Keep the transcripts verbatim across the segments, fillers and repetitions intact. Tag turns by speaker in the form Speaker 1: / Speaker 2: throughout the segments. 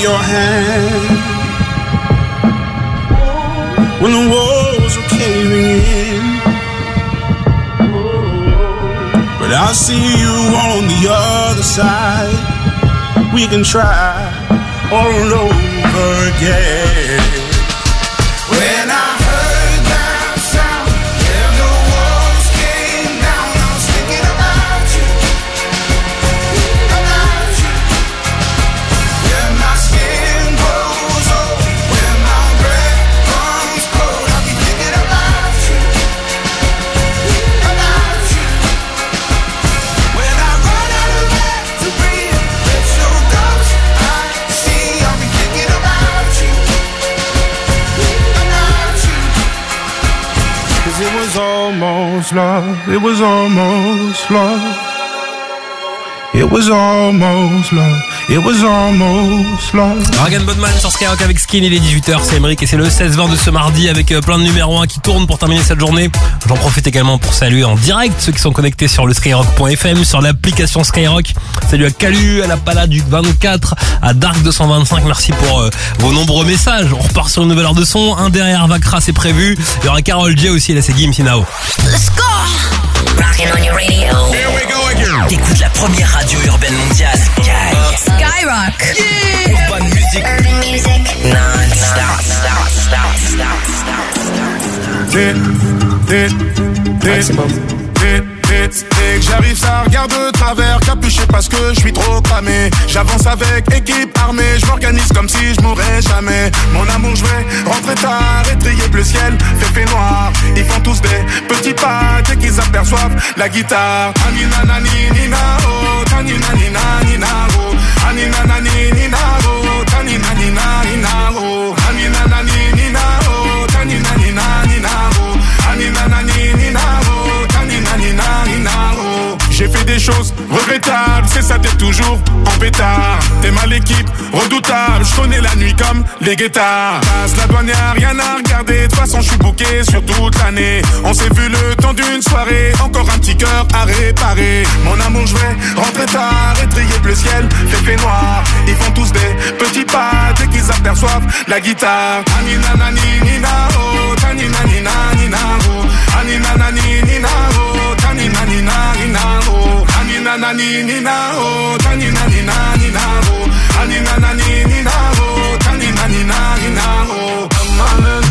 Speaker 1: your hand when the walls are caving in. But I'll see you on the other side. We can try all over again. When I heard that sound, yeah, the walls came down. I was thinking about you, about you. Yeah, my skin grows old when my breath comes cold. I'll be thinking about you, about you. When I run out of air to breathe, there's no ghost I see. I'll be thinking about you, about you. 'Cause it was almost love, it was almost love. It was almost love, it was almost love.
Speaker 2: Dragan Bodman sur Skyrock avec Skin, il est dix-huit heures, c'est Emeric et c'est le seize vingt de ce mardi avec plein de numéros un qui tournent pour terminer cette journée. J'en profite également pour saluer en direct ceux qui sont connectés sur le skyrock point f m, sur l'application Skyrock. Salut à Calu, à la Pala du vingt-quatre, à Dark deux cent vingt-cinq, merci pour euh, vos nombreux messages. On repart sur une nouvelle heure de son, un derrière Vakra c'est prévu. Il y aura Karol J aussi, là c'est Gims Now.
Speaker 3: Let's go! Rockin' on your radio.
Speaker 1: Here we go again.
Speaker 3: T'écoutes la première radio urbaine mondiale. Sky. Skyrock.
Speaker 1: Yeah.
Speaker 3: Urban music. Urban music. Non-stop. Stop, stop, stop, stop.
Speaker 1: Dit, dit, dit, dit, dit, dès que j'arrive ça regarde de travers, capuché parce que je suis trop cramé. J'avance avec équipe armée, je m'organise comme si je mourrais jamais. Mon amour je vais rentrer tard, étrier bleu ciel, fait fait noir. Ils font tous des petits pas dès qu'ils aperçoivent la guitare. Anina nani nina oh, tanina nina nina oh, anina nani nina oh, tanina nina nina oh, anina nani nina oh, tanina nina nina oh, anina nani nina oh, tanina nina nina oh. J'ai fait des choses regrettables, c'est ça t'es toujours en pétard. T'es mal l'équipe, redoutable, je connais la nuit comme les guettards. Passe la douane, y'a rien à regarder, de toute façon je suis booké sur toute l'année. On s'est vu le temps d'une soirée, encore un petit cœur à réparer. Mon amour je vais rentrer tard, étrier bleu ciel, fait fait noir. Ils font tous des petits pas dès qu'ils aperçoivent la guitare. Anina nani nina oh, tanina nina nina oh, anina nani nina oh, tanina nina nina oh, anina nani nina oh, tanina nina nina oh, anina nani nina oh, tanina nina nina oh. I'm on it,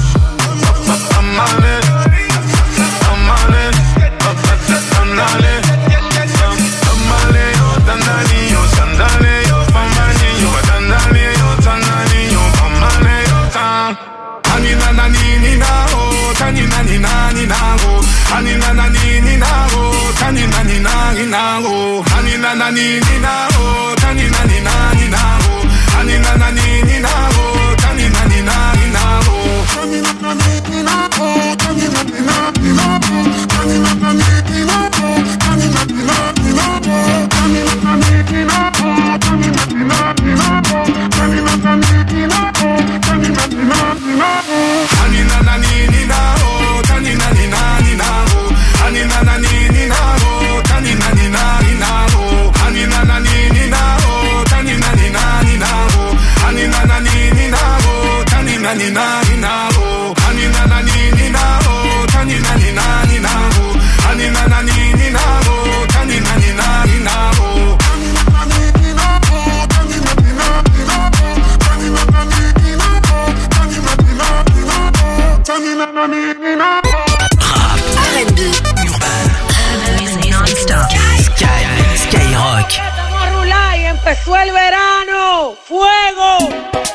Speaker 1: I'm on it, I'm on it, I'm on it, I'm on it, oh tanani, oh sandale, oh famani, oh tanani, oh tanani, oh famani, oh tan. Anina nani nina oh, tanina nina nina oh, anina nani nina oh, tanina nina nina oh, anina nani nina oh, tanina nina nina oh, anina nani nina oh, tanina nina nina oh, tanina nani nina oh, tanina nina nina oh, tanina nani nina oh, tanina nina nina oh, tanina nani nina oh, tanina nina nina oh, tanina nani nina oh, tanina nina nina oh, anina nani nina oh, tanina nina nina oh, anina nani nina oh, tanina nina nina oh, anina nani nina oh, tanina nina nina oh, anina nani nina oh, tanina nina nina oh, anina nani nina oh, tanina nina nina oh, anina nani nina oh, tanina nina nina oh,
Speaker 3: R and B. Urban. Non-stop. Sky. Skyrock.
Speaker 4: Vamos a rular y empezó el verano. ¡Fuego!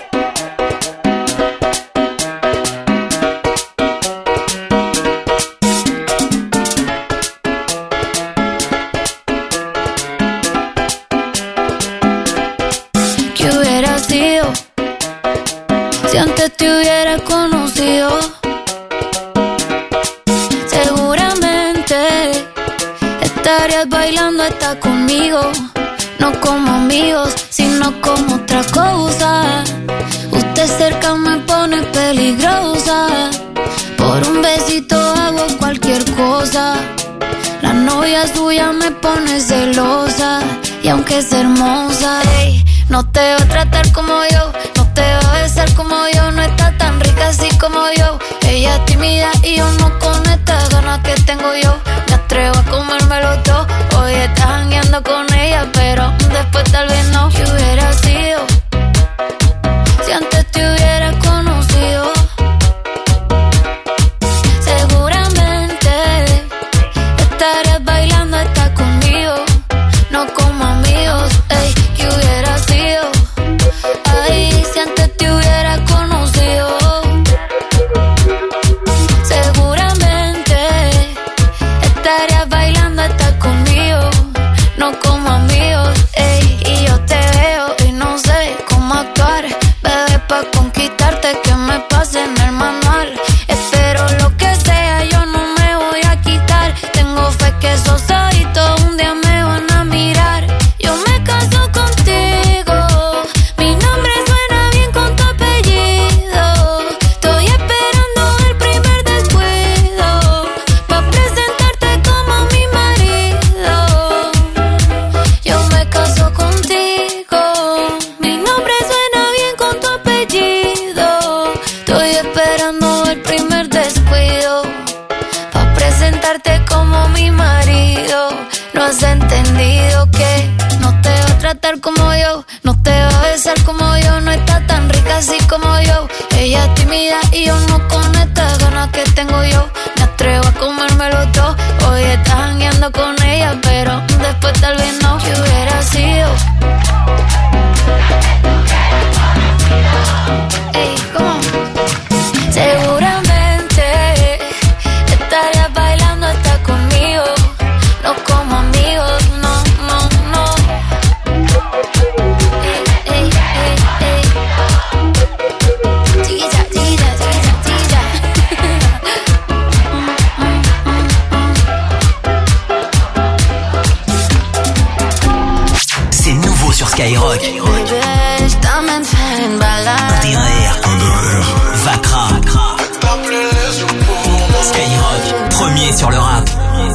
Speaker 5: ¿Qué hubiera sido si antes te hubiera conocido? Seguramente estarías bailando hasta conmigo, no como amigos, sino como otra cosa. Usted cerca me pone peligrosa, por un besito hago cualquier cosa. La novia suya me pone celosa, y aunque es hermosa, ey, no te va a tratar como yo, que tengo yo. Me atrevo a comérmelo todo. Hoy estás jangueando con ella, pero después tal vez no. ¿Qué hubiera sido si antes te hubiera conocido? Seguramente estarías bailando hasta conmigo, no como amigos. Ey, ¿qué hubiera sido? Ay, si antes te hubiera conocido. Seguramente estarías bailando hasta conmigo, no como amigos. Ey, y yo te veo y no sé cómo actuar. Bebé, pa' conquistarte que me pase en el manual. Espero lo que sea, yo no me voy a quitar. Tengo fe que esos ojitos un día me van a mirar. Yo me caso contigo, mi nombre suena bien con tu apellido. Estoy esperando el primer descuido pa' presentarte como mi marido. Yo me caso contigo, mi nombre suena bien con tu apellido. Estoy esperando el primer descuido pa' presentarte como mi marido. No has entendido que no te va a tratar como yo, no te va a besar como yo, no está tan rica así como yo. Ella es tímida y yo no con estas ganas que tengo yo. Me atrevo a comérmelo todo. Hoy estás jangueando con ella, pero después tal vez no. ¿Qué hubiera sido? Ey, ¿cómo? Seguramente estarías bailando hasta conmigo, no como amigos, no, no, no. Ey, ey, ey, ey. Chiquilla, chiquilla, chiquilla, chiquilla.
Speaker 6: C'est nouveau sur Skyrock.
Speaker 5: Bébé, je t'emmène faire une balade.
Speaker 6: D R, Vakra, Skyrock, premier sur le rap.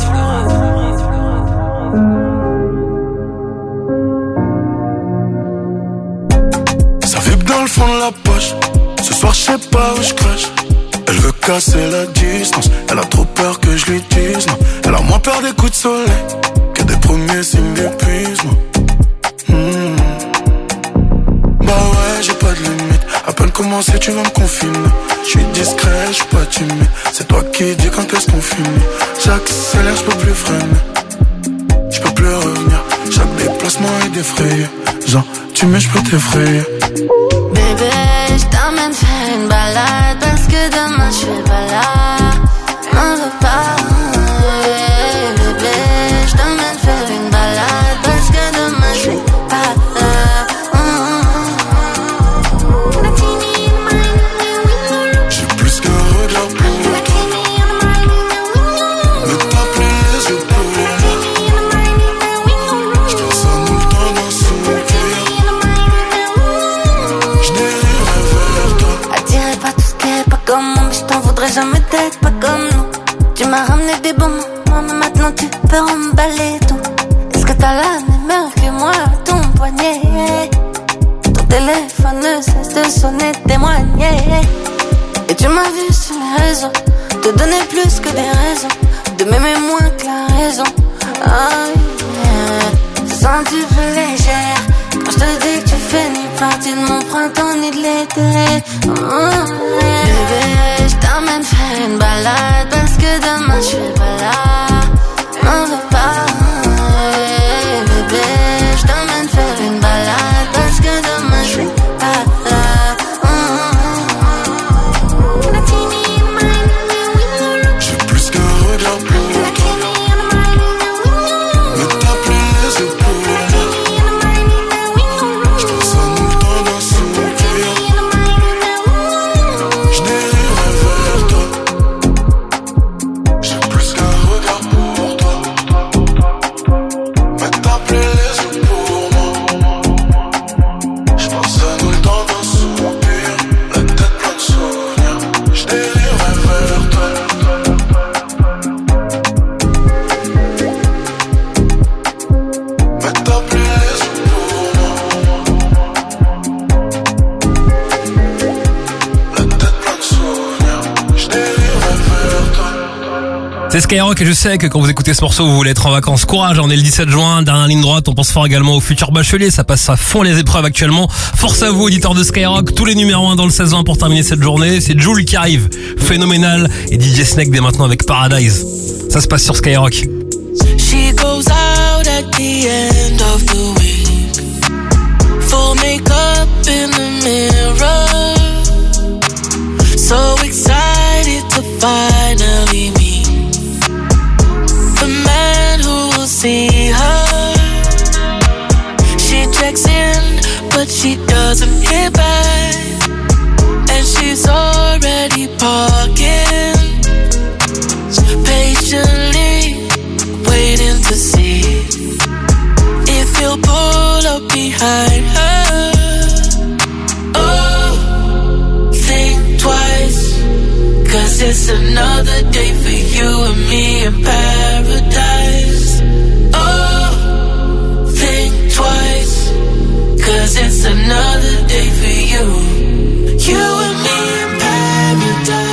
Speaker 1: Ça vibre dans le fond de la poche. Ce soir, je sais pas où je crache. Elle veut casser la distance. Elle a trop peur que je lui dise non. Elle a moins peur des coups de soleil que des premiers signes d'épuisement. Hmm. Bah ouais, j'ai pas de limite. À peine commencé, tu vas me confiner. Je suis discret, je suis pas timide. C'est toi qui dis quand est-ce qu'on finit. J'accélère, je peux plus freiner. Je peux plus revenir. Chaque déplacement est défrayé. Genre, tu mets, je peux t'effrayer.
Speaker 5: Bébé, je t'emmène faire une balade parce que demain je suis pas là. M'en veux pas. Bébé, je t'emmène faire une balade parce que demain je suis pas là.
Speaker 1: J'ai plus qu'un regard pour toi. Me taper les yeux pour moi. Je pense à nous le temps d'un soupir. Je dériverai vers toi.
Speaker 5: Attiré par tout ce qui est pas comme moi, mais je t'en voudrais jamais d'être pas comme nous. Tu m'as ramené des bons moments, mais maintenant tu peux emballer tout. Est-ce que t'as la même heure que moi à ton poignet? Ton téléphone ne cesse de sonner, témoigner. Et tu m'as vu sur les réseaux te donner plus que des raisons de m'aimer moins que la raison. Oh yeah. Je sens un petit peu légère quand je te dis que tu fais ni partie de mon printemps ni de l'été. Oh yeah. Bébé, je t'emmène faire une balade parce que demain je suis pas là. M'en veux pas. Bébé, je t'emmène faire une balade parce que demain je suis pas là.
Speaker 1: J'ai plus qu'un regard pour toi. Me taper les yeux pour moi. Je pense à nous le temps d'un soupir. Je dériverai vers toi. J'ai plus qu'un regard pour toi.
Speaker 2: C'est Skyrock et je sais que quand vous écoutez ce morceau, vous voulez être en vacances. Courage, on est le dix-sept juin, dernière ligne droite, on pense fort également aux futurs bacheliers, ça passe à fond les épreuves actuellement. Force à vous, auditeurs de Skyrock, tous les numéros un dans le seize vingt pour terminer cette journée. C'est Jul qui arrive, phénoménal, et D J Snake dès maintenant avec Paradise. Ça se passe sur Skyrock.
Speaker 7: She goes out at the end of the week, full makeup in the mirror, so excited to finally meet the man who will see her. She checks in, but she doesn't hit back, and she's already parking, patiently waiting to see if he'll pull up behind her. Oh, think twice, 'cause it's another day for you and me in paradise. Oh, think twice, 'cause it's another day for you, you and me in paradise.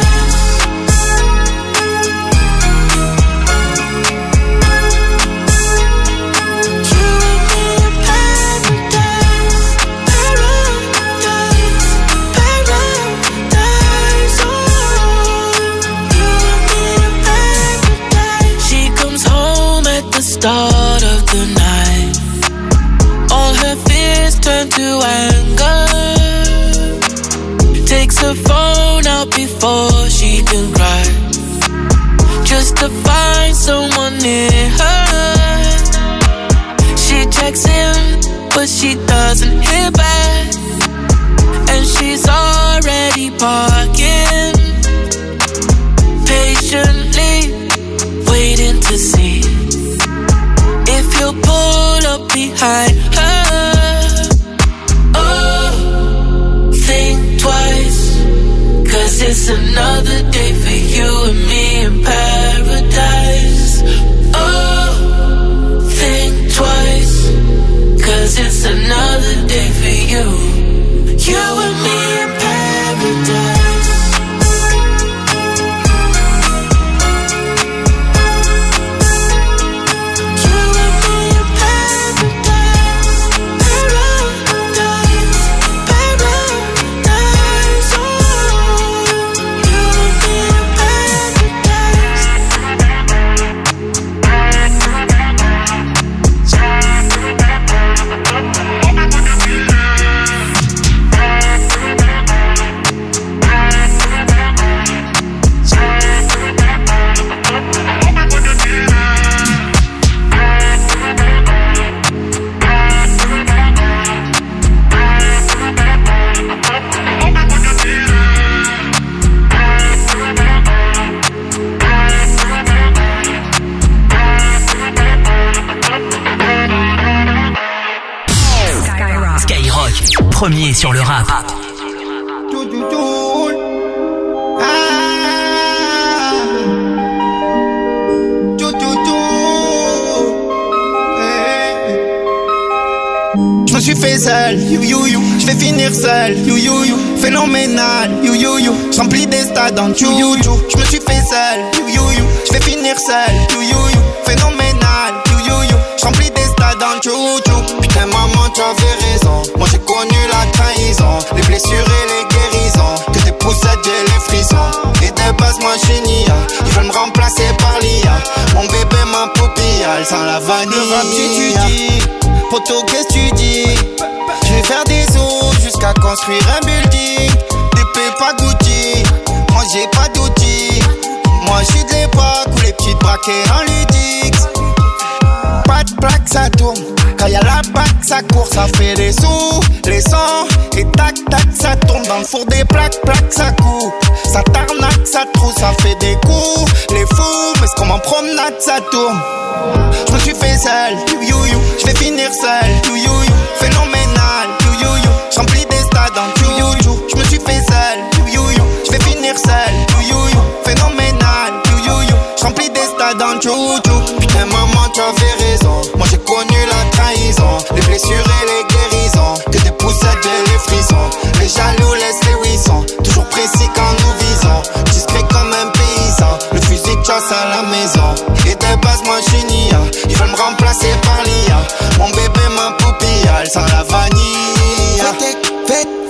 Speaker 7: Start of the night, all her fears turn to anger. Takes her phone out before she can cry, just to find someone near her. She checks in, but she doesn't hear back, and she's already parking, patiently waiting to see if he'll pull up behind her. Oh, think twice, 'cause it's another day for you and me in paradise. Oh, think twice, 'cause it's another day for you, you and me in paradise.
Speaker 6: Premier sur le rap.
Speaker 8: Je me suis fait seul, you you you. Je vais finir seul, you you you. Phénoménal, you you you. Je remplis des stades en you you you. Je me suis fait seul, you you you. Je vais finir seul, you you you. Phénoménal, you you you. Je remplis des stades en you you. Putain maman tu avais raison. Moi j'ai connu la trahison, les blessures et les guérisons, que des poussettes et les frissons. Et de base moi je suis nia, ils veulent me remplacer par l'I A. Mon bébé ma poupille, elle sent la vanille. Le rap tu dis, poto qu'est-ce tu dis? Je vais faire des os jusqu'à construire un building. Des pépas Gucci, moi j'ai pas d'outils. Moi je suis de l'époque où les petites braquées en ludique. Pas de plaque ça tourne, quand y'a la bac ça court, ça fait des sous, les sons, et tac tac ça tourne dans le four des plaques, plaques ça coupe, ça tarnaque, ça trouve, ça fait des coups, les fous, mais c'est comme en promenade ça tourne. Je me suis fait seul, you you you, je vais finir seul, you you you, phénoménal, you you you, je remplis des stades en you you you, je me suis fait seul, you you you, je vais finir seul, you you you, phénoménal, you you you, je remplis des stades en you you. Putain maman tu avais raison, moi j'ai connu la trahison, les blessures et les guérisons, que des poussettes et les frissons, les jaloux laissent les huissons, toujours précis quand nous visons, discret comme un paysan, le fusil de chasse à la maison.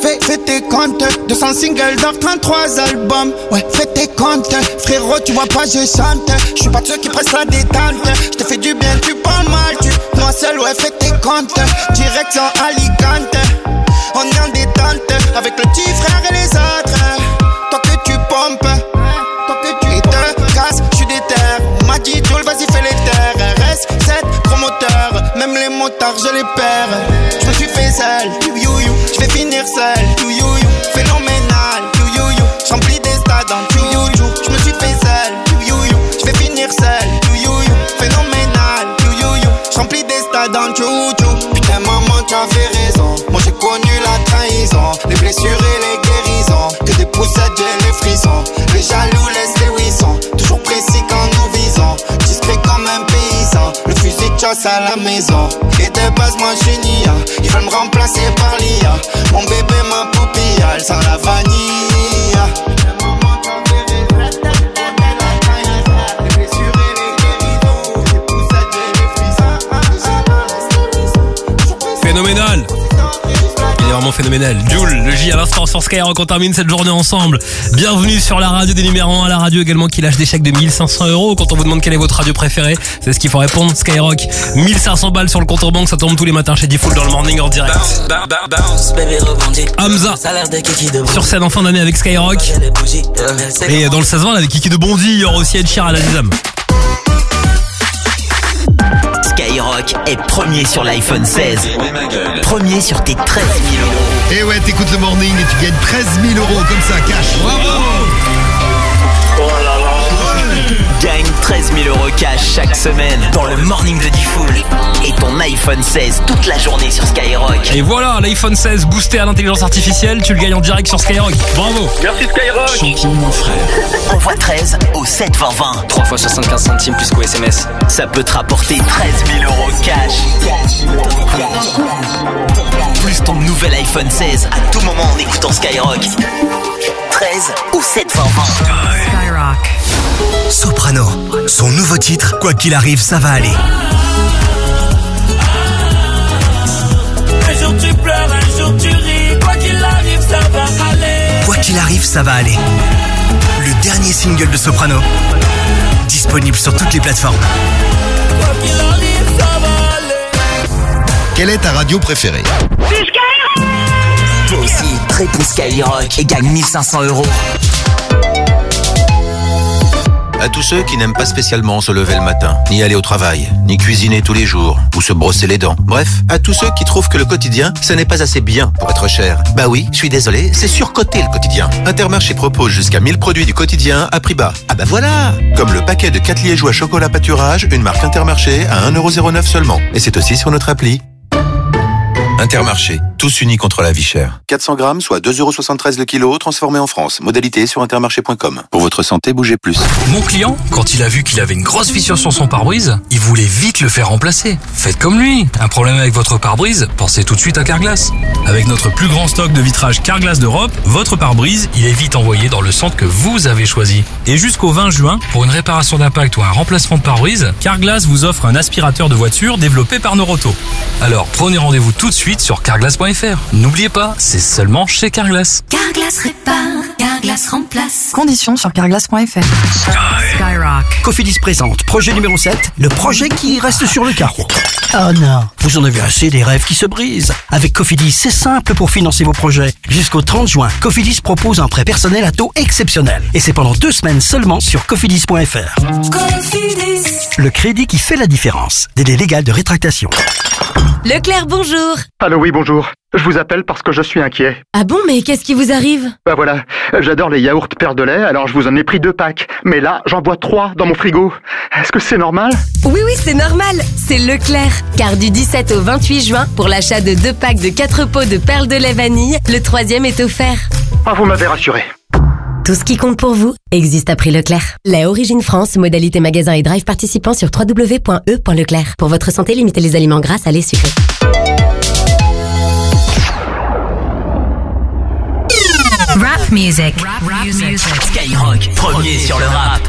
Speaker 8: fais, fais tes comptes. deux cents singles d'or, trente-trois albums. Ouais, fais tes comptes. Frérot, tu vois pas, je chante. Je suis pas de ceux qui pressent la détente. Je te fais du bien, tu parles mal. Tu, moi seul, ouais, fais tes comptes. Direction Alicante. On est en détente. Avec le petit frère et les autres. Toi que tu pompes. Toi que tu te casses, je suis déter. M'a dit Joel, vas-y, fais les terres. R S sept, promoteur. Même les motards, je les perds. Je me suis fait seul, you you you. Je vais finir seul, you you you. Phénoménal, you you you. J'remplis des stades en you you you. Je me suis fait seul, you you you. Je vais finir seul, you you you. Phénoménal, you you you. J'remplis des stades en you you. Putain maman, tu avais raison. Moi j'ai connu la trahison, les blessures et les guérisons. Que des poussettes, j'ai les frissons. Les jaloux laissent les wissons. Toujours précis quand nous visons. Discret comme un paysan. Le fusil de chasse à la maison. Et de base moi je suis nia. Ils veulent me remplacer par l'I A. Mon bébé ma poupille, elle sent la vanille.
Speaker 2: Phénoménal. Il est vraiment phénoménal. Jul, le J à l'instant sur Skyrock, on termine cette journée ensemble. Bienvenue sur la radio des numéros un, la radio également qui lâche des chèques de mille cinq cents euros. Quand on vous demande quelle est votre radio préférée, c'est ce qu'il faut répondre. Skyrock, mille cinq cents balles sur le compte en banque, ça tombe tous les matins chez Default dans le morning en direct. Hamza sur scène en fin d'année avec Skyrock. Et dans le seize vingt avec Kiki de Bondy, il y aura aussi Ed Sheeran à la Dizam.
Speaker 6: Skyrock est premier sur l'iPhone seize. Premier sur tes treize mille euros.
Speaker 9: Et ouais, t'écoutes le morning et tu gagnes treize mille euros comme ça, cash. Bravo.
Speaker 6: Gagne treize mille euros cash chaque semaine dans le morning de Diffoul. Et ton iPhone seize toute la journée sur Skyrock.
Speaker 2: Et voilà, l'iPhone seize boosté à l'intelligence artificielle, tu le gagnes en direct sur Skyrock. Bravo.
Speaker 10: Merci Skyrock.
Speaker 6: Champion mon frère. Envoie treize au sept vingt vingt.
Speaker 10: trois fois soixante-quinze centimes plus qu'au S M S.
Speaker 6: Ça peut te rapporter treize mille euros cash. Plus ton nouvel iPhone seize à tout moment en écoutant Skyrock. treize au sept vingt vingt.
Speaker 11: Skyrock. Soprano, son nouveau titre, quoi qu'il arrive, ça va aller.
Speaker 7: Un jour tu pleures, un jour tu ris, quoi qu'il arrive, ça va aller.
Speaker 11: Quoi qu'il arrive, ça va aller. Le dernier single de Soprano, disponible sur toutes les plateformes.
Speaker 7: Quoi qu'il arrive, ça va aller.
Speaker 9: Quelle est ta radio préférée?
Speaker 6: Toi aussi, réponds Skyrock et gagne mille cinq cents euros.
Speaker 12: À tous ceux qui n'aiment pas spécialement se lever le matin, ni aller au travail, ni cuisiner tous les jours, ou se brosser les dents. Bref, à tous ceux qui trouvent que le quotidien, ce n'est pas assez bien pour être cher. Bah oui, je suis désolé, c'est surcoté le quotidien. Intermarché propose jusqu'à mille produits du quotidien à prix bas. Ah bah voilà! Comme le paquet de quatre liégeois chocolat pâturage, une marque Intermarché à un euro zéro neuf seulement. Et c'est aussi sur notre appli. Intermarché, tous unis contre la vie chère. quatre cents grammes, soit deux euros soixante-treize le kilo, transformé en France. Modalité sur intermarché point com. Pour votre santé, bougez plus.
Speaker 13: Mon client, quand il a vu qu'il avait une grosse fissure sur son pare-brise, il voulait vite le faire remplacer. Faites comme lui. Un problème avec votre pare-brise, pensez tout de suite à Carglass. Avec notre plus grand stock de vitrage Carglass d'Europe, votre pare-brise, il est vite envoyé dans le centre que vous avez choisi. Et jusqu'au vingt juin, pour une réparation d'impact ou un remplacement de pare-brise, Carglass vous offre un aspirateur de voiture développé par Noroto. Alors prenez rendez-vous tout de suite sur carglass point f r. N'oubliez pas, c'est seulement chez Carglass.
Speaker 14: Carglass répare, Carglass remplace. Conditions sur carglass point f r.
Speaker 11: Skyrock. Cofidis présente projet numéro sept, le projet qui reste sur le carreau. Oh non, vous en avez assez des rêves qui se brisent. Avec Cofidis, c'est simple pour financer vos projets. Jusqu'au trente juin, Cofidis propose un prêt personnel à taux exceptionnel. Et c'est pendant deux semaines seulement sur cofidis point f r. Cofidis. Le crédit qui fait la différence. Délai légal de rétractation.
Speaker 15: Leclerc, bonjour.
Speaker 16: Allô, oui, bonjour. Je vous appelle parce que je suis inquiet.
Speaker 15: Ah bon, mais qu'est-ce qui vous arrive?
Speaker 16: Bah voilà, j'adore les yaourts perles de lait, alors je vous en ai pris deux packs. Mais là, j'en bois trois dans mon frigo. Est-ce que c'est normal?
Speaker 15: Oui, oui, c'est normal. C'est Leclerc. Car du dix-sept au vingt-huit juin, pour l'achat de deux packs de quatre pots de perles de lait vanille, le troisième est offert.
Speaker 16: Ah, vous m'avez rassuré.
Speaker 15: Tout ce qui compte pour vous existe à prix Leclerc. Lait Origine France, modalité magasin et drive participant sur w w w point e point leclerc. Pour votre santé, limitez les aliments gras, salés, sucrés.
Speaker 14: Rap music. Rap, rap music.
Speaker 6: Skyrock, premier sur le rap.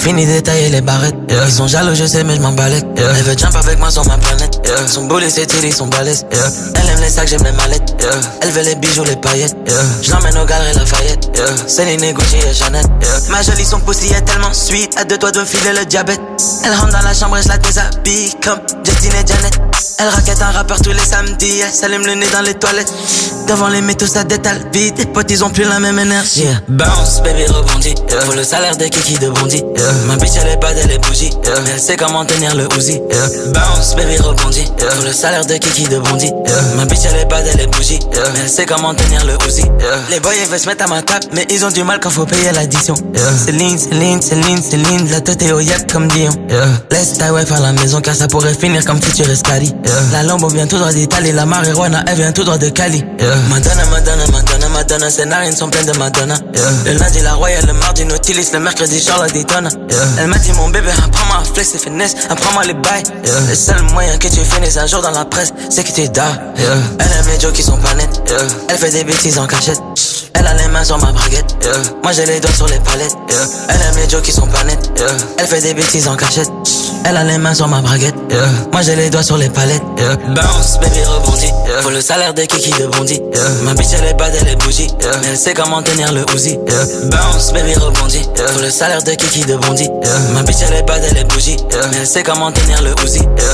Speaker 17: fini d'étailler les barrettes, yeah. Ils sont jaloux, je sais, mais je m'en balèque, yeah. Elle veut jump avec moi sur ma planète, yeah. Son bullet, c'est tiré, son balèze, yeah. Elle aime les sacs, j'aime les mallettes, yeah. Elle veut les bijoux, les paillettes, yeah. Je l'emmène au galeries Lafayette, yeah. Céline, Gucci et Chanel, yeah. Ma jolie, son pussy est tellement sweet, à deux doigts de me filer le diabète. Elle rentre dans la chambre et je la déshabille comme Justine et Janet. Elle raquette un rappeur tous les samedis, elle s'allume le nez dans les toilettes. Devant les métaux ça détale vite, les potes ils ont plus la même énergie, yeah. Bounce, baby rebondit, yeah. Faut le salaire de Kiki de Bondy, yeah. Ma bitch elle est pas elle est bougie, yeah. Mais elle sait comment tenir le Uzi, yeah. Bounce, baby rebondit, yeah. Faut le salaire de Kiki de Bondy, yeah. Ma bitch elle est pas elle est bougie, yeah. Mais elle sait comment tenir le Uzi, yeah. Les boys ils veulent se mettre à ma table, mais ils ont du mal quand faut payer l'addition, yeah. Céline, Céline, Céline, Céline, la tête est au yacht comme Dion, yeah. Laisse ta wife à la maison car ça pourrait finir comme Future Escali, yeah. La Lambo vient tout droit d'Italie, la marijuana elle vient tout droit de Cali, yeah. Madonna, Madonna, Madonna, Madonna, ses narines sont pleines de Madonna, yeah. Le lundi la Royale, le mardi Nautilus, le mercredi Charlotte Daytona, yeah. Elle m'a dit mon bébé, apprends-moi à flex et finesse, apprends-moi les bails, yeah. Le seul moyen que tu finisses un jour dans la presse, c'est que tu dors, yeah. Elle aime les jokes qui sont pas nets, yeah. Elle fait des bêtises en cachette, elle a les mains sur ma braguette, yeah. Moi j'ai les doigts sur les palettes, yeah. Elle aime les jokes qui sont pas nets, yeah. Elle fait des bêtises en cachette, elle a les mains sur ma braguette, yeah. Moi j'ai les doigts sur les palettes, yeah. Bounce, baby rebondit, yeah. Faut le salaire de Kiki de Bondy, yeah. Ma bitch elle est pas elle est bougie, yeah. Mais elle sait comment tenir le Uzi, yeah. Bounce, baby rebondit, yeah. Faut le salaire de Kiki de Bondy, yeah. Ma bitch elle est pas elle est bougie, yeah. Mais elle sait comment tenir le Uzi, yeah.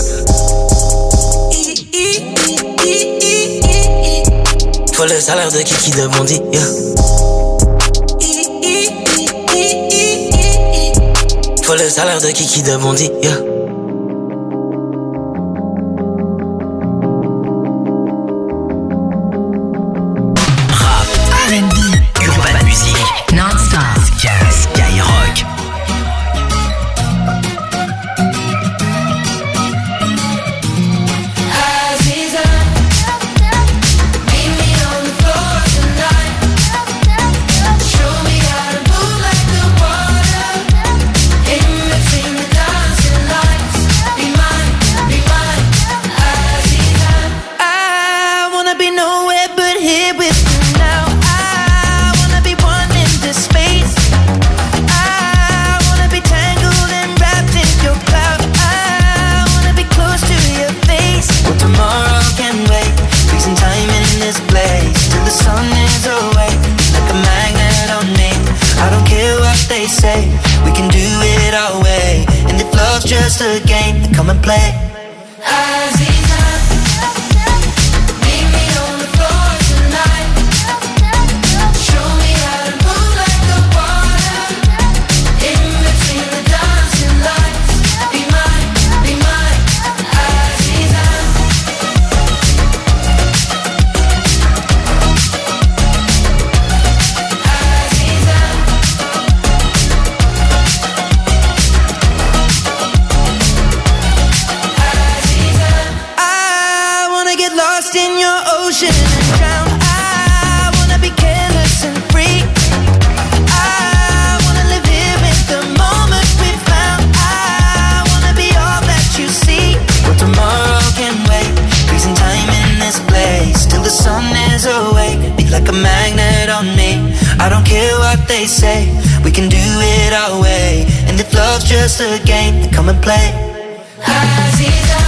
Speaker 17: Faut le salaire de Kiki de Bondy, yeah. Faut le salaire de Kiki de Bondy, yeah.
Speaker 6: Rap, R and B, urban music, non-stop, Skyrock.
Speaker 7: Just a game, come and play. Aziza, meet me on the floor tonight. Show me how to move like the water. In between the dancing lights. Be mine, be mine, Aziza. Aziza. In your ocean and drown. I wanna be careless and free. I wanna live here in the moment we found. I wanna be all that you see. But tomorrow can wait. Freezing time in this place till the sun is awake. Be like a magnet on me. I don't care what they say. We can do it our way. And if love's just a game, then come and play. Aziza.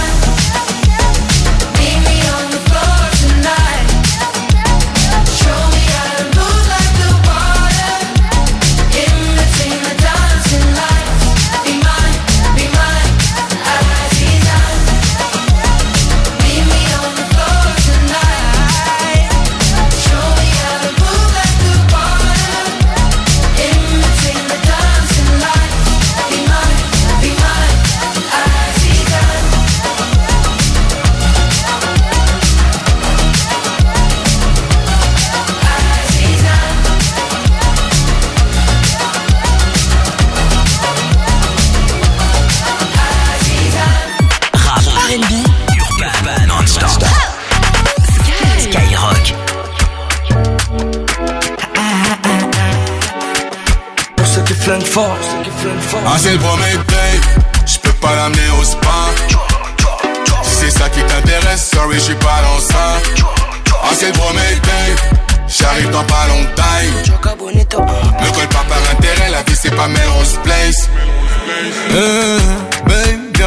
Speaker 1: Ah c'est le premier date, j'peux pas l'amener au spa. Si c'est ça qui t'intéresse, sorry j'suis pas dans ça. Ah c'est le premier date, j'arrive dans pas longtemps. Me colle pas par intérêt, la vie c'est pas Melrose Place.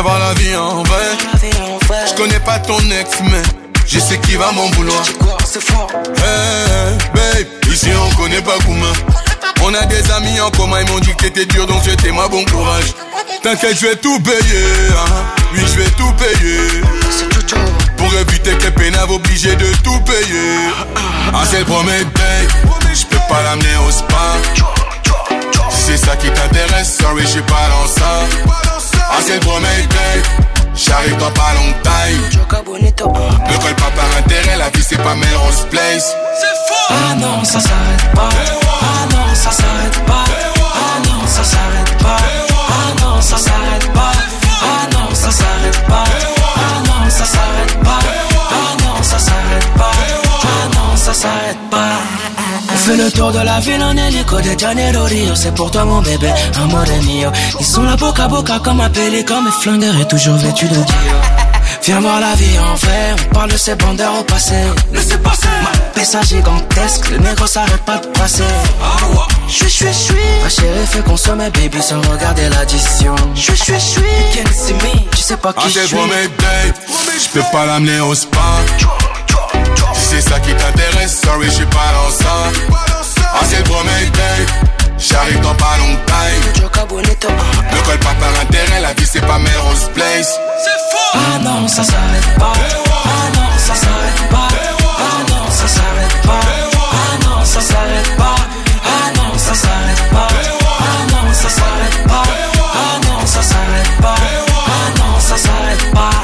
Speaker 1: voir la vie en vrai. Je connais pas ton ex, mais je sais qui va m'en vouloir. Hey, babe, ici on connaît pas Gouma. On a des amis en commun, ils m'ont dit que t'étais dur, donc souhaitez-moi bon courage. T'inquiète, je vais tout payer, hein. Oui, je vais tout payer. Pour éviter que pénave obligé de tout payer. Ah, c'est le premier date, je peux pas l'amener au spa. Si c'est ça qui t'intéresse, sorry, j'suis pas dans ça. Ah, c'est le premier date, j'arrive dans pas longtemps. Ne colle pas par intérêt, la vie c'est pas Melrose Place.
Speaker 7: Ah non, ça s'arrête pas. Ah non, ça s'arrête pas. Ah non, ça s'arrête pas. Ah non, ça s'arrête pas. Ah non, ça s'arrête pas. Ah non, ça s'arrête pas. Ah non, ça s'arrête pas. Ah non, ça s'arrête pas. On fait le tour de la ville en hélico de Janeiro Rio. C'est pour toi mon bébé, amore mio. Ils sont là boca à boca comme un pélican. Mes flingueurs est toujours vêtu de Dio. Viens voir la vie en vrai, on parle de ces bandeurs au passé. Laissez passer. Ma pessa gigantesque, le négro s'arrête pas de passer. J'suis, j'suis, j'suis. Ma chérie fait consommer baby sans regarder l'addition. J'suis, j'suis, j'suis. Tu sais pas qui j'suis.
Speaker 1: Je peux pas l'amener au spa. Si c'est ça qui t'intéresse, sorry, j'suis pas dans ça. Ah, c'est le premier date. J'arrive dans pas longtemps. Ne colle pas par intérêt, la vie c'est pas Melrose Place.
Speaker 7: Ah non, ça s'arrête pas. Ah non, ça s'arrête pas. Ah non, ça s'arrête pas. Ah non, ça s'arrête pas. Ah non, ça s'arrête pas. Ah non, ça s'arrête pas. Ah non, ça s'arrête pas. Ah non, ça s'arrête pas.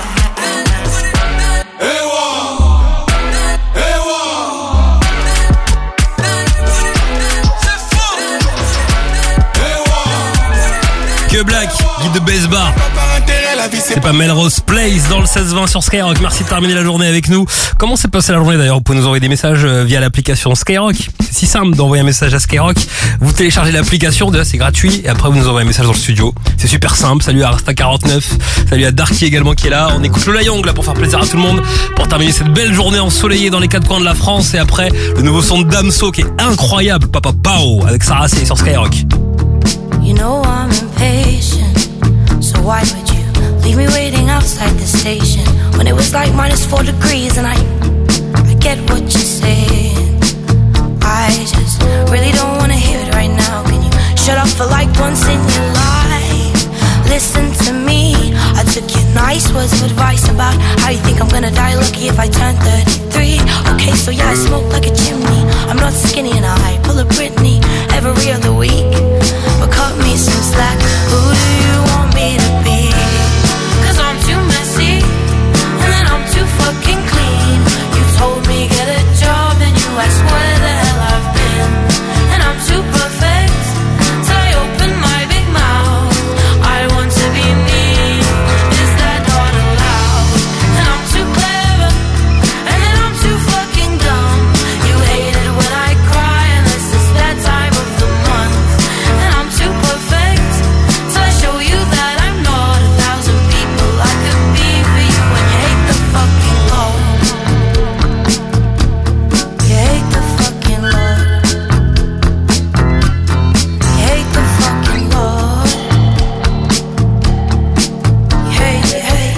Speaker 2: Que Black, guide de Bass Bar. C'est pas Melrose Place dans le seize vingt sur Skyrock. Merci de terminer la journée avec nous. Comment s'est passée la journée d'ailleurs? Vous pouvez nous envoyer des messages via l'application Skyrock. C'est si simple d'envoyer un message à Skyrock. Vous téléchargez l'application, déjà c'est gratuit. Et après vous nous envoyez un message dans le studio. C'est super simple. Salut à Rasta quarante-neuf. Salut à Darky également qui est là. On écoute le Young là pour faire plaisir à tout le monde. Pour terminer cette belle journée ensoleillée dans les quatre coins de la France. Et après le nouveau son de Damso qui est incroyable. Papa Pao avec Sarah C sur Skyrock.
Speaker 5: You know I'm impatient, so why would you leave me waiting outside the station when it was like minus four degrees and I, I get what you're saying. I just really don't wanna hear it right now. Can you shut up for like once in your life? Listen to me, I took your nice words of advice about how you think I'm gonna die lucky if I turn thirty-three. Okay, so yeah, I smoke like a chimney. I'm not skinny and I pull a Britney every other week. But cut me some slack, who do you want me to be? Cause I'm too messy, and then I'm too fucking clean. You told me get a job, and you asked where the hell I've been. And I'm too perfect, till I open my big mouth. I want to be me, is that not allowed? And I'm too clever, and then I'm too fucking dumb. You hate it when I cry, and this is that time of the month. And I'm too perfect, till I show you that I'm not a thousand people I could be for you. When you hate the fucking Lord, you hate the fucking Lord, you hate the fucking Lord, you hate, you hate.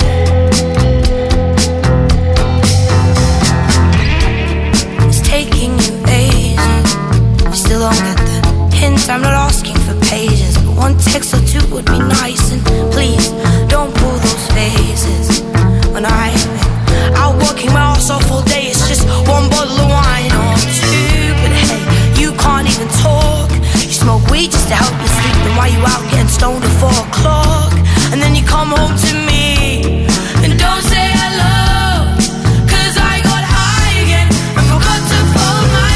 Speaker 5: It's taking you ages, you still don't get the hint. I'm not asking for pages, but one text or two would be nice. And please, don't pull those faces. When I've been out working my ass off all day, it's just one bottle of wine or two. But hey, you can't even talk. You smoke weed just to help you sleep. Then why you out getting stoned at four o'clock? And then you come home to me and don't say hello. Cause I got high again and forgot to fold my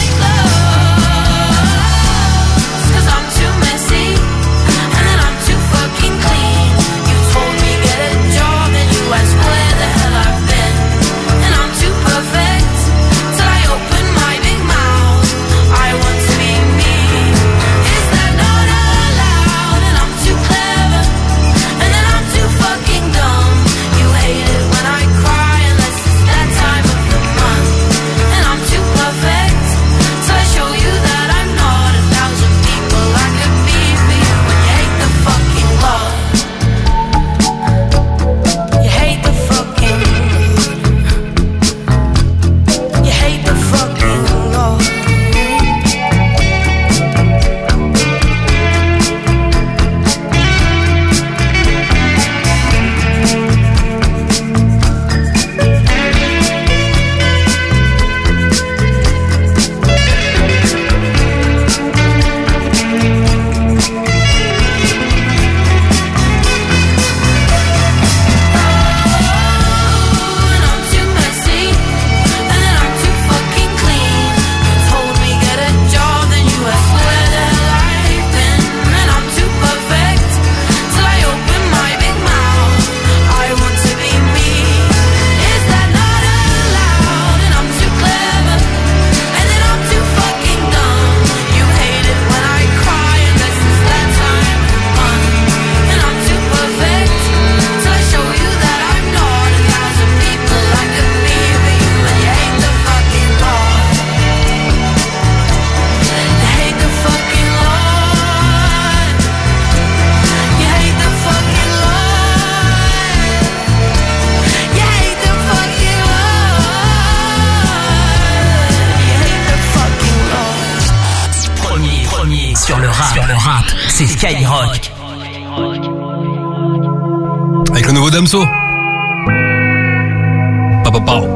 Speaker 5: clothes. Cause I'm too messy, and then I'm too fucking clean. You told me get a job, and you asked where the hell I've been. And I'm too perfect, till I open my big mouth. I want to be me, is that not allowed? And I'm too clever, and then I'm too fucking dumb. You
Speaker 6: c'est Skyrock.
Speaker 2: Avec le nouveau Damso. Papa Pao.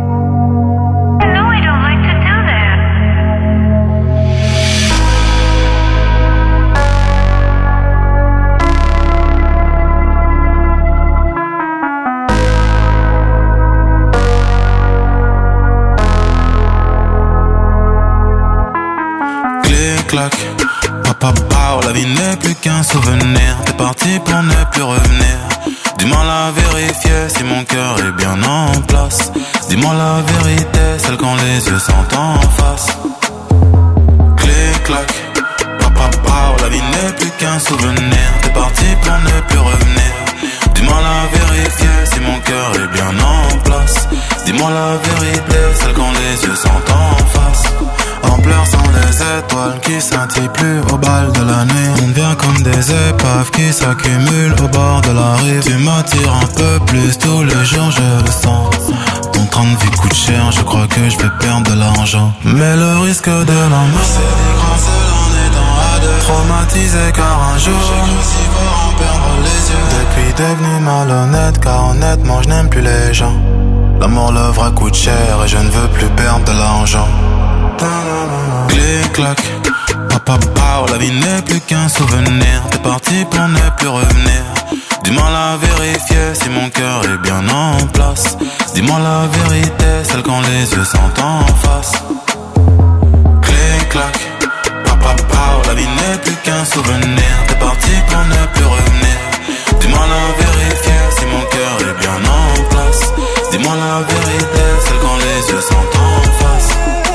Speaker 1: Clic-clac, papa pao, la vie n'est plus qu'un souvenir. T'es parti pour ne plus revenir. Dis-moi la vérité, si mon cœur est bien en place. Dis-moi la vérité, celle quand les yeux sont en face. Clic-clac, papa pao, la vie n'est plus qu'un souvenir. T'es parti pour ne plus revenir. Dis-moi la vérité, si mon cœur est bien en place. Dis-moi la vérité, celle quand les yeux sont en face. En pleurs sont des étoiles qui scintillent plus au bal de la nuit. On devient comme des épaves qui s'accumulent au bord de la rive. Tu m'attires un peu plus tous les jours, je le sens. Ton train de vie coûte cher, je crois que je vais perdre de l'argent. Mais le risque de la mort, c'est des grands seuls en étant à deux. Traumatisé car un jour j'ai cru si fort en perdre les yeux. Depuis devenu malhonnête car honnêtement je n'aime plus les gens. L'amour, le vrai coûte cher et je ne veux plus perdre de l'argent. Clic-clac, papa pao, la vie n'est plus qu'un souvenir. T'es parti pour ne plus revenir. Dis-moi la vérité, si mon cœur est bien en place. Dis-moi la vérité, celle quand les yeux sont en face. Clic-clac, papa pao, la vie n'est plus qu'un souvenir. T'es parti pour ne plus revenir. Dis-moi la vérité, si mon cœur est bien en place. Dis-moi la vérité, celle quand les yeux sont en face.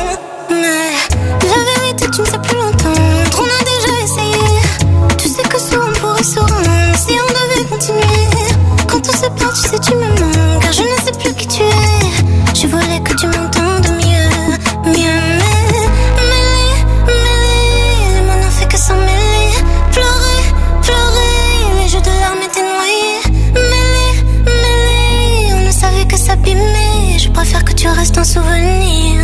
Speaker 5: Tu ne sais plus l'entendre, on a déjà essayé. Tu sais que souvent on pourrait se rendre si on devait continuer. Quand tout se perd, tu sais tu me manques, car je ne sais plus qui tu es. Je voulais que tu m'entendes mieux, mieux. Mais, mêlé, mêlé, les mots n'ont fait que s'en mêler. Pleurer, pleurer, les jeux de larmes étaient noyés. Mêlé, mêlé, on ne savait que s'abîmer. Je préfère que tu restes un souvenir.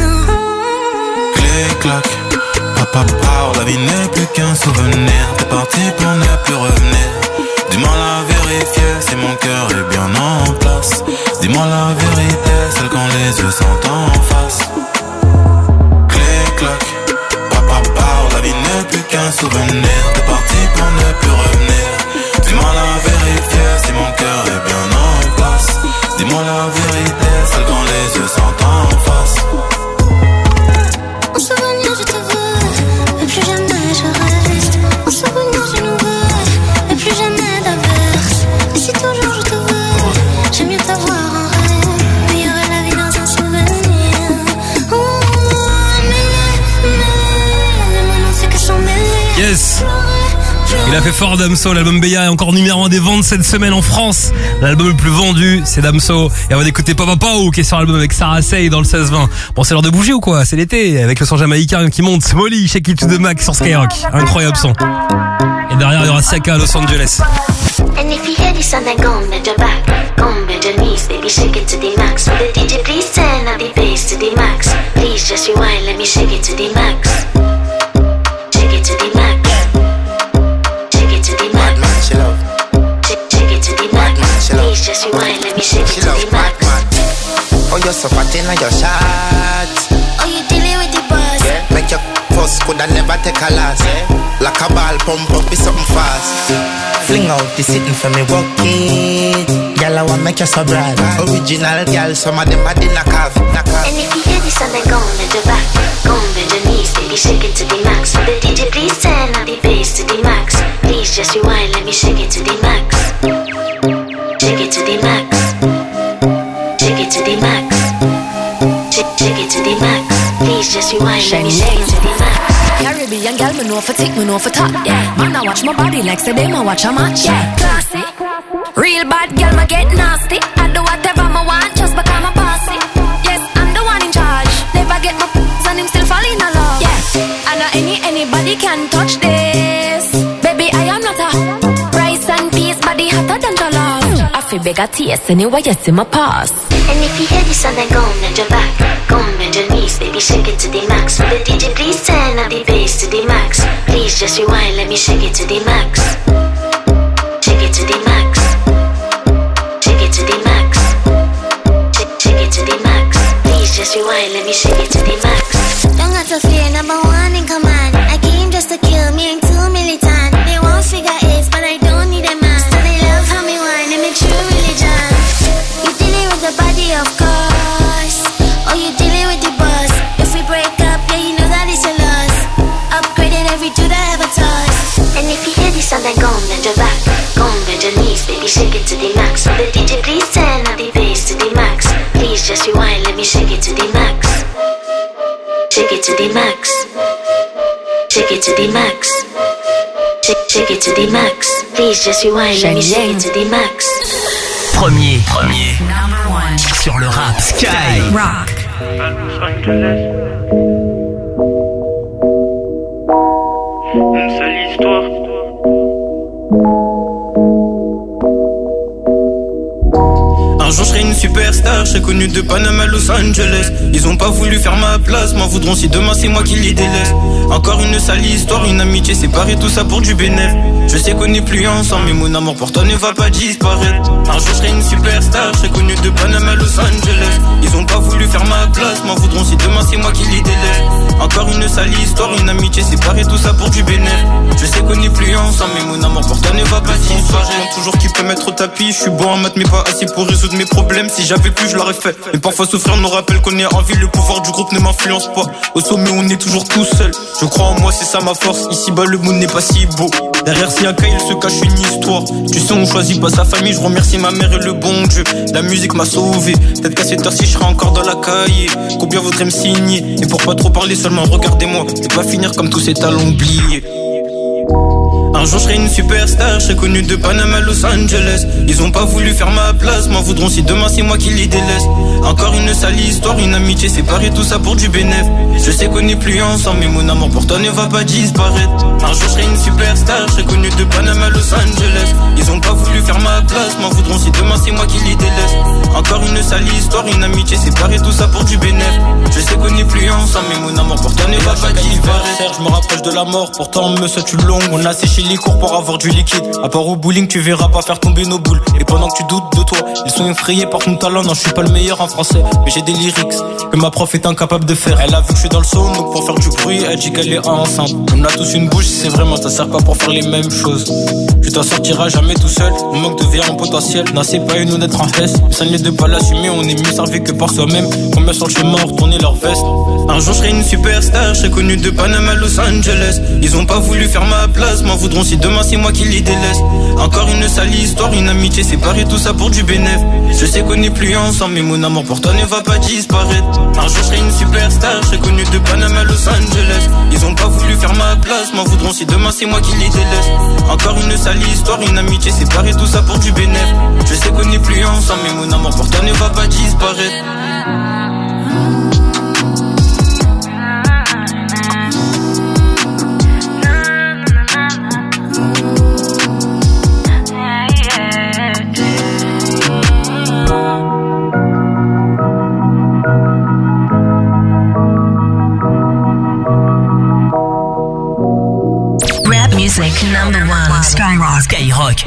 Speaker 1: Clic-clac, papa pao, la vie n'est plus qu'un souvenir. T'es parti pour ne plus revenir. Dis-moi la vérité, si mon cœur est bien en place. Dis-moi la vérité, celle quand les yeux sont en face. Clic-clac, papa pao, la vie n'est plus qu'un souvenir. T'es parti pour ne plus revenir. Dis-moi la vérité, si mon cœur est bien en place. Dis-moi la vérité, celle quand les yeux sont en face.
Speaker 5: En souvenir je te veux, mais plus jamais je reste. En souvenir je nous veux, mais plus jamais d'averse. Et si toujours je te veux, j'aime mieux t'avoir en rêve. Meilleure est la vie dans un souvenir. Oh, mais, mais, les mots n'ont fait que s'en mêler.
Speaker 2: Yes. Il a fait fort Damso, l'album Beya est encore numéro un des ventes cette semaine en France. L'album le plus vendu, c'est Damso. Et on va écouter Papa Pao qui est sur l'album avec Sarah Say dans le seize vingt. Bon, c'est l'heure de bouger ou quoi? C'est l'été, avec le son jamaïcain qui monte. C'est Molly, Shake It to the Max sur Skyrock. Incroyable son. Et derrière, il y aura Siaka à Los Angeles.
Speaker 5: And if you hear this and then go bend your back, go bend your knees, baby shake it to the max. Will the D J please turn up the bass to the max? Please just rewind, let me shake it to the max. Shake it to the max. Shake it to the max. Shake it to the max. Please just rewind, let me shake it to the max.
Speaker 18: Oh, you're so fat in your shots.
Speaker 5: Oh, you dealing with the boss?
Speaker 18: Yeah, like your first could I never take a loss. Yeah? Like a ball pump up with something fast. Fling out the sitting for me, walk it. Girl, I wanna make you so bright. Original girl, some of them are in a coffee.
Speaker 5: And if you hear this and then go bend your back, go bend your knees, baby shake it to the max. Will the D J please turn up the bass to the max? Please just rewind, let me shake it to the max. Shake it to the max. Shake it to the max. Shake, shake it to the max. Please just rewind, let me shake it to the max.
Speaker 19: Caribbean girl, me know for tick, me know for top. Yeah, man, I watch my body like say them, I watch a match. Yeah, classy. Real bad girl, me get nasty. I do whatever I want, just because I'm bossy. Yes, I'm the one in charge. Never get my f***s and him still fall in love. Yeah, I know any anybody can touch this. Baby, I am not a rice and peas, body hotter than jollof. I feel bigger taste anyway, you see my pass.
Speaker 5: And if you hear this and then go bend your back, go bend your knees,
Speaker 20: knees, baby, shake it to the max. Will the D J please turn up the bass to the max? Please just rewind, let me shake it to the max. Shake it to the max. Shake it to the max. Shake, shake it to the max. Please just rewind, let me shake it to the max.
Speaker 5: Don't got to fear, number one in command. I came just to kill me, ain't too militant. They won't figure eight, but I don't need a man. So they love how me whine, and me true religion. You dealing with the body, of course. Oh, you dealing with the boss. If we break up, yeah, you know that it's your loss. Upgraded every dude I ever tossed.
Speaker 20: And if you hear this sound, then go and bend your back. Go and bend your knees, baby, shake it to the max. Will the D J please turn up the bass to the max? Please just rewind, let me shake it to the max. Shake it to the max. Shake it to the max. Shake, shake it to the max. Please just rewind, let me shake it to the max.
Speaker 6: Premier, premier, number one sur le rap Sky
Speaker 7: Rock.
Speaker 21: Une seule histoire.
Speaker 22: Un jour je serai une superstar, je serai connu de Panama à Los Angeles. Ils ont pas voulu faire ma place, m'en voudront si demain c'est moi qui les délaisse. Encore une sale histoire, une amitié séparée, tout ça pour du bénéf. Je sais qu'on n'est plus ensemble, mais mon amour pour toi ne va pas disparaître. Un jour je serai une superstar, je serai connu de Panama à Los Angeles. Ils ont pas voulu faire ma place, m'en voudront si demain c'est moi qui les délaisse. Encore une sale histoire, une amitié séparée, tout ça pour du bénéf. Je sais qu'on n'est plus ensemble, mais mon amour pour toi ne va pas disparaître. Je demande toujours qui peut mettre au tapis, je suis bon en maths mais pas assez pour résoudre mes problèmes. Si j'avais pu je l'aurais fait, mais parfois souffrir nous rappelle qu'on est en vie. Le pouvoir du groupe ne m'influence pas, au sommet on est toujours tout seul. Je crois en moi, c'est ça ma force, ici bas le monde n'est pas si beau. Derrière si un cas il se cache une histoire. Tu sais on choisit pas sa famille, je remercie ma mère et le bon Dieu. La musique m'a sauvé, peut-être qu'à cette heure-ci je serai encore dans la cahier. Combien vaudrait me signer? Et pour pas trop parler seulement regardez-moi, et pas finir comme tous ces talents oubliés. Un jour je serai une superstar, je serai connu de Panama à Los Angeles. Ils ont pas voulu faire ma place, m'en voudront si demain c'est moi qui les délaisse. Encore une sale histoire, une amitié séparée, tout ça pour du bénéf. Je sais qu'on n'est plus ensemble, mais mon amour pour toi ne va pas disparaître. Un jour je serai une superstar, je serai connu de Panama à Los Angeles. Ils ont pas voulu faire ma place, m'en voudront si demain c'est moi qui les délaisse. Encore une sale histoire, une amitié séparée, tout ça pour du bénéf. Je sais qu'on n'est plus ensemble, mais mon amour pour toi ne va pas disparaître. Je me rapproche de la mort, pourtant me souhaite une longue. On a séché les cours pour avoir du liquide. À part au bowling, tu verras pas faire tomber nos boules. Et pendant que tu doutes de toi, ils sont effrayés par ton talent. Non, je suis pas le meilleur en français, mais j'ai des lyrics que ma prof est incapable de faire. Elle a vu que je suis dans le son, donc pour faire du bruit, elle dit qu'elle est enceinte. On a tous une bouche, c'est vraiment, ça sert pas pour faire les mêmes choses. Tu t'en sortiras jamais tout seul, on manque de verre en potentiel. Non, c'est pas une honnête en S, ça n'est de pas l'assumer, on est mieux servi que par soi-même. Combien sur le chemin retourner leur veste. Un jour je serai une superstar, je serai connu de Panama à Los Angeles. Ils ont pas voulu faire ma place, m'en voudront si demain c'est moi qui les délaisse. Encore une sale histoire, une amitié séparée, tout ça pour du bénéf. Je sais qu'on n'est plus ensemble, mais mon amour pour toi ne va pas disparaître. Un jour je serai une superstar, je serai connu de Panama à Los Angeles. Ils ont pas voulu faire ma place, m'en voudront si demain c'est moi qui les délaisse. Encore une sale histoire, une amitié séparée, tout ça pour du bénéf. Je sais qu'on n'est plus ensemble, mais mon amour pour toi ne va pas disparaître.
Speaker 6: Music number one, Skyrock. Skyrock.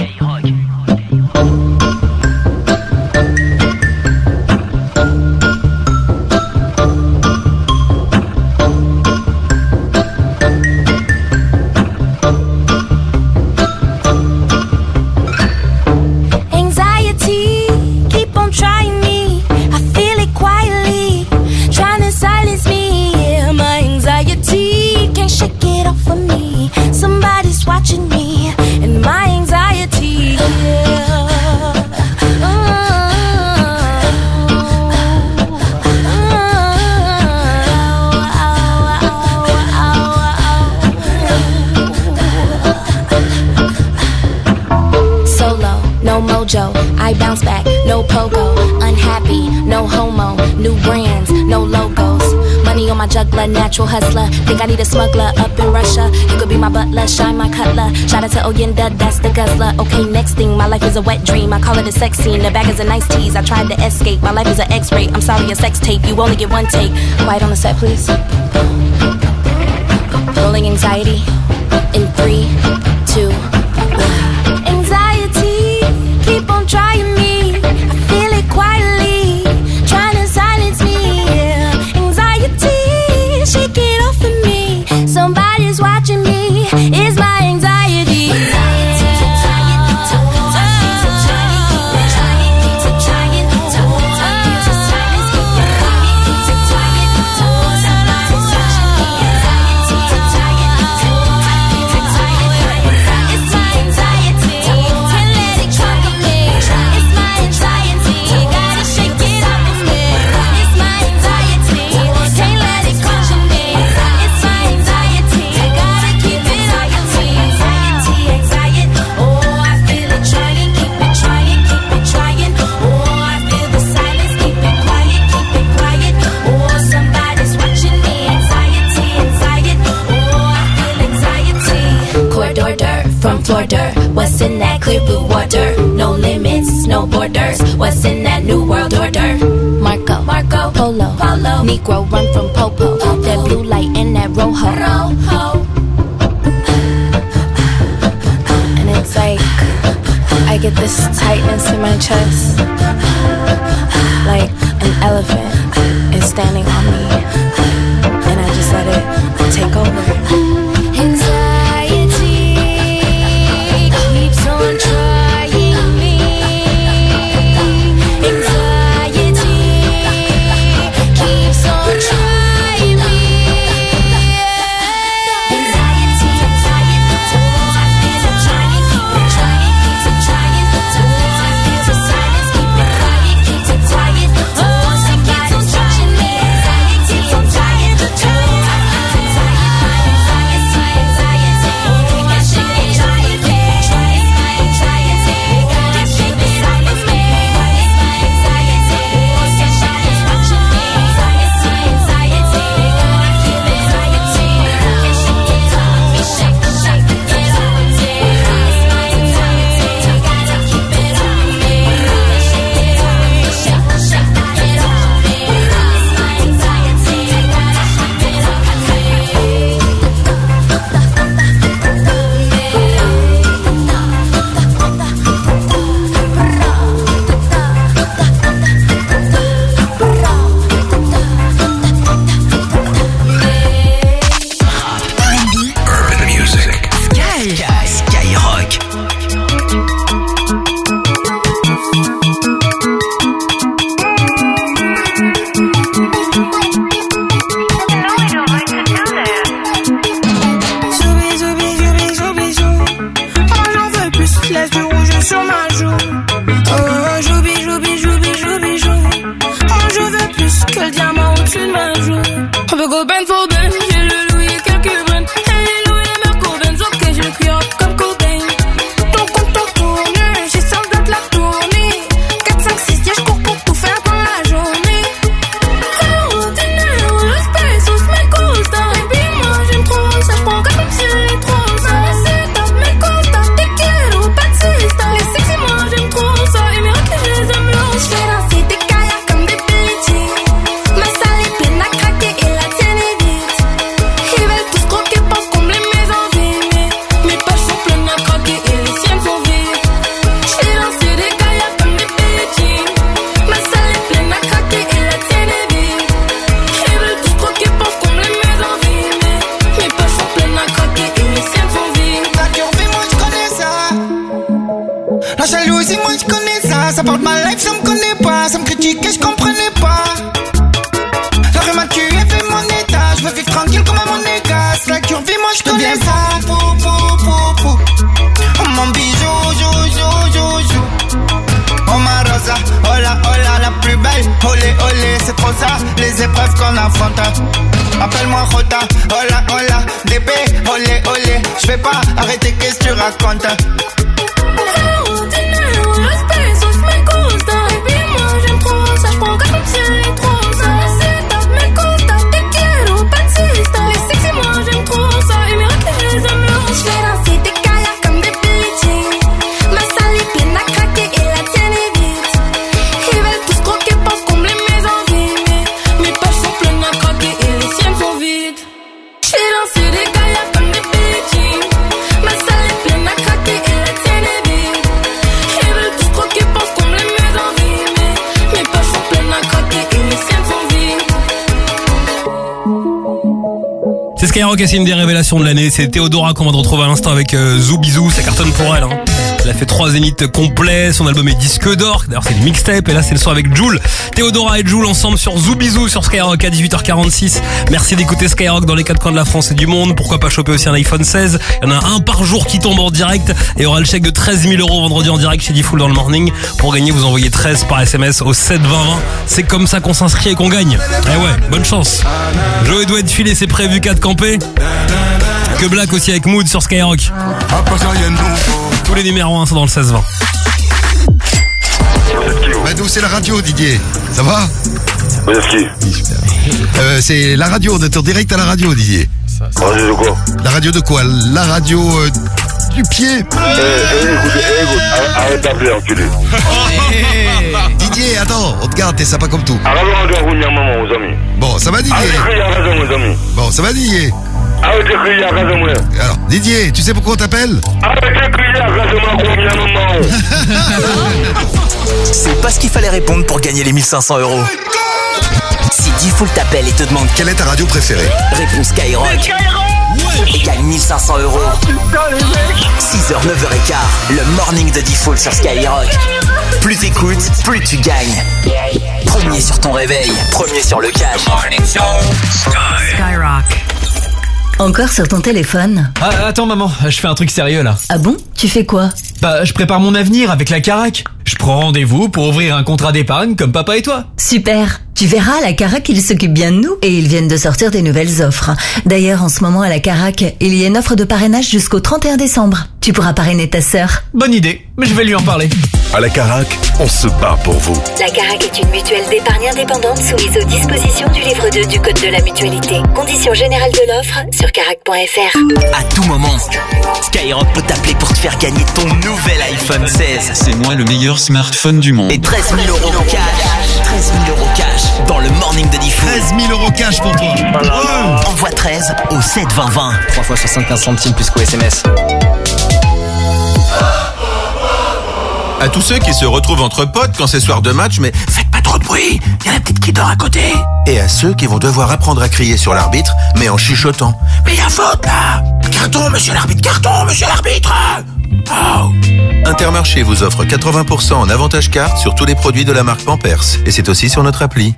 Speaker 5: Anxiety, keep on trying me. I feel it quietly, trying to silence me. Yeah, my anxiety can't shake it off of me. Somebody's watching me, and my anxiety. Yeah. Solo, no mojo, I bounce back, no pogo. Unhappy, no homo, new brands, no logos. Money on
Speaker 19: my juggler, natural hustler. Think I need a smuggler up in Russia. You could be my butler, shine my cutler. Shout out to Oyenda, that's the guzzler. Okay, next thing, my life is a wet dream. I call it a sex scene, the bag is a nice tease. I tried to escape, my life is an X-ray. I'm sorry, a sex tape, you only get one take. Quiet on the set, please. Rolling anxiety in three, two, one. Anxiety, keep on trying me. I feel it quietly, trying to silence me. Yeah. Anxiety, shake it off of me. Somebody's watching me. It's my anxiety. From Florida, what's in that clear blue water? No limits, no borders. What's in that new world order? Marco, Marco, Polo, Polo, Negro run from Popo. Popo. That blue light and that rojo. Rojo. And it's like I get this tightness in my chest, like an elephant is standing on me, and I just let it take over.
Speaker 8: Appelle-moi Rota, hola hola, D B, olé olé. J'vais pas arrêter, qu'est-ce que tu racontes?
Speaker 19: Baby, moi j'aime trop ça, j'prends comme si elle est trop ça. C'est top, me gusta, te quiero,
Speaker 2: Skyrock, c'est une des révélations de l'année. C'est Théodora qu'on va retrouver à l'instant avec euh, Zoubizou. Ça cartonne pour elle. Hein. Elle a fait trois zéniths complets. Son album est disque d'or. D'ailleurs, c'est une mixtape. Et là, c'est le son avec Jul. Théodora et Jul ensemble sur Zoubizou sur Skyrock à dix-huit heures quarante-six. Merci d'écouter Skyrock dans les quatre coins de la France et du monde. Pourquoi pas choper aussi un iPhone seize. Il y en a un par jour qui tombe en direct. Et il y aura le chèque de treize mille euros vendredi en direct chez Diffoul dans le morning. Pour gagner, vous envoyez treize par S M S au sept vingt vingt. C'est comme ça qu'on s'inscrit et qu'on gagne. Eh ouais, bonne chance. Joey doit être filé, c'est prévu quatre campés. Que Black aussi avec Mood sur Skyrock. Tous les numéros un sont dans le seize vingt.
Speaker 9: Bah nous c'est la radio Didier, ça va?
Speaker 3: Oui, c'est
Speaker 9: euh, c'est la radio, on est en direct à la radio Didier.
Speaker 3: Radio de quoi?
Speaker 9: La radio de quoi? La radio euh, du pied.
Speaker 3: Eh, eh, écoute, eh, écoute, arrête d'appeler, enculé.
Speaker 9: Didier, attends, on te garde, t'es sympa comme tout.
Speaker 3: Arrête de revenir maman, aux amis.
Speaker 9: Bon, ça va Didier?
Speaker 3: Arrête de crier à raison, mes amis.
Speaker 9: Bon, ça va Didier?
Speaker 3: Arrête de crier à raison, moi.
Speaker 9: Alors, Didier, tu sais pourquoi on t'appelle?
Speaker 3: Arrête de crier à raison, ma combien maman.
Speaker 6: C'est pas ce qu'il fallait répondre pour gagner les mille cinq cents euros. Si Diffoul t'appelle et te demande
Speaker 9: quelle est ta radio préférée,
Speaker 6: réponds Skyrock. Et gagne mille cinq cents euros. six heures, neuf heures quinze, le morning de Diffoul sur Skyrock. Plus t'écoutes, plus tu gagnes. Premier sur ton réveil, premier sur le cash.
Speaker 14: Skyrock. Encore sur ton téléphone?
Speaker 4: Ah, attends maman, je fais un truc sérieux là.
Speaker 14: Ah bon? Tu fais quoi?
Speaker 4: Bah, je prépare mon avenir avec la Carac. Je prends rendez-vous pour ouvrir un contrat d'épargne comme papa et toi.
Speaker 14: Super. Tu verras, la Carac, ils s'occupent bien de nous et ils viennent de sortir des nouvelles offres. D'ailleurs, en ce moment, à la Carac, il y a une offre de parrainage jusqu'au trente et un décembre. Tu pourras parrainer ta sœur.
Speaker 4: Bonne idée, mais je vais lui en parler.
Speaker 3: À la Carac, on se bat pour vous.
Speaker 15: La Carac est une mutuelle d'épargne indépendante soumise aux dispositions du livre deux du Code de la mutualité. Conditions générales de l'offre sur carac point f r.
Speaker 6: À tout moment, Skyrock peut t'appeler pour te faire gagner ton nouvel iPhone seize.
Speaker 23: C'est moi le meilleur smartphone du monde.
Speaker 6: Et treize mille euros cash. treize mille euros cash dans le morning de Diffoul.
Speaker 9: treize mille euros cash pour toi.
Speaker 6: Ouais. Envoie treize au sept vingt vingt.
Speaker 10: trois fois soixante-quinze centimes plus qu'au S M S.
Speaker 12: À tous ceux qui se retrouvent entre potes quand c'est soir de match, mais faites pas trop de bruit, il y a la petite qui dort à côté. Et à ceux qui vont devoir apprendre à crier sur l'arbitre, mais en chuchotant. Mais il y a faute là! Carton, monsieur l'arbitre, carton, monsieur l'arbitre! Oh. Intermarché vous offre quatre-vingts pour cent en avantage carte sur tous les produits de la marque Pampers. Et c'est aussi sur notre appli.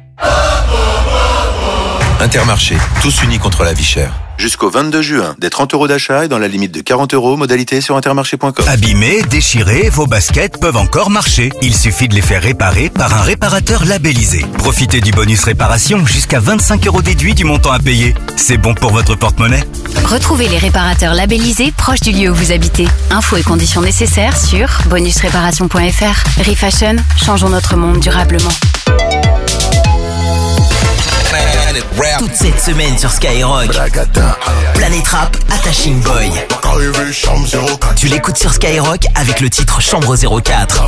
Speaker 12: Intermarché, tous unis contre la vie chère. Jusqu'au vingt-deux juin, des trente euros d'achat et dans la limite de quarante euros, modalité sur intermarché point com.
Speaker 24: Abîmés, déchirés, vos baskets peuvent encore marcher. Il suffit de les faire réparer par un réparateur labellisé. Profitez du bonus réparation jusqu'à vingt-cinq euros déduits du montant à payer. C'est bon pour votre porte-monnaie.
Speaker 25: Retrouvez les réparateurs labellisés proches du lieu où vous habitez. Infos et conditions nécessaires sur bonus réparation point f r. Refashion, changeons notre monde durablement.
Speaker 6: Toute cette semaine sur Skyrock, Planète Rap, Attaching Boy. Tu l'écoutes sur Skyrock avec le titre Chambre zéro quatre.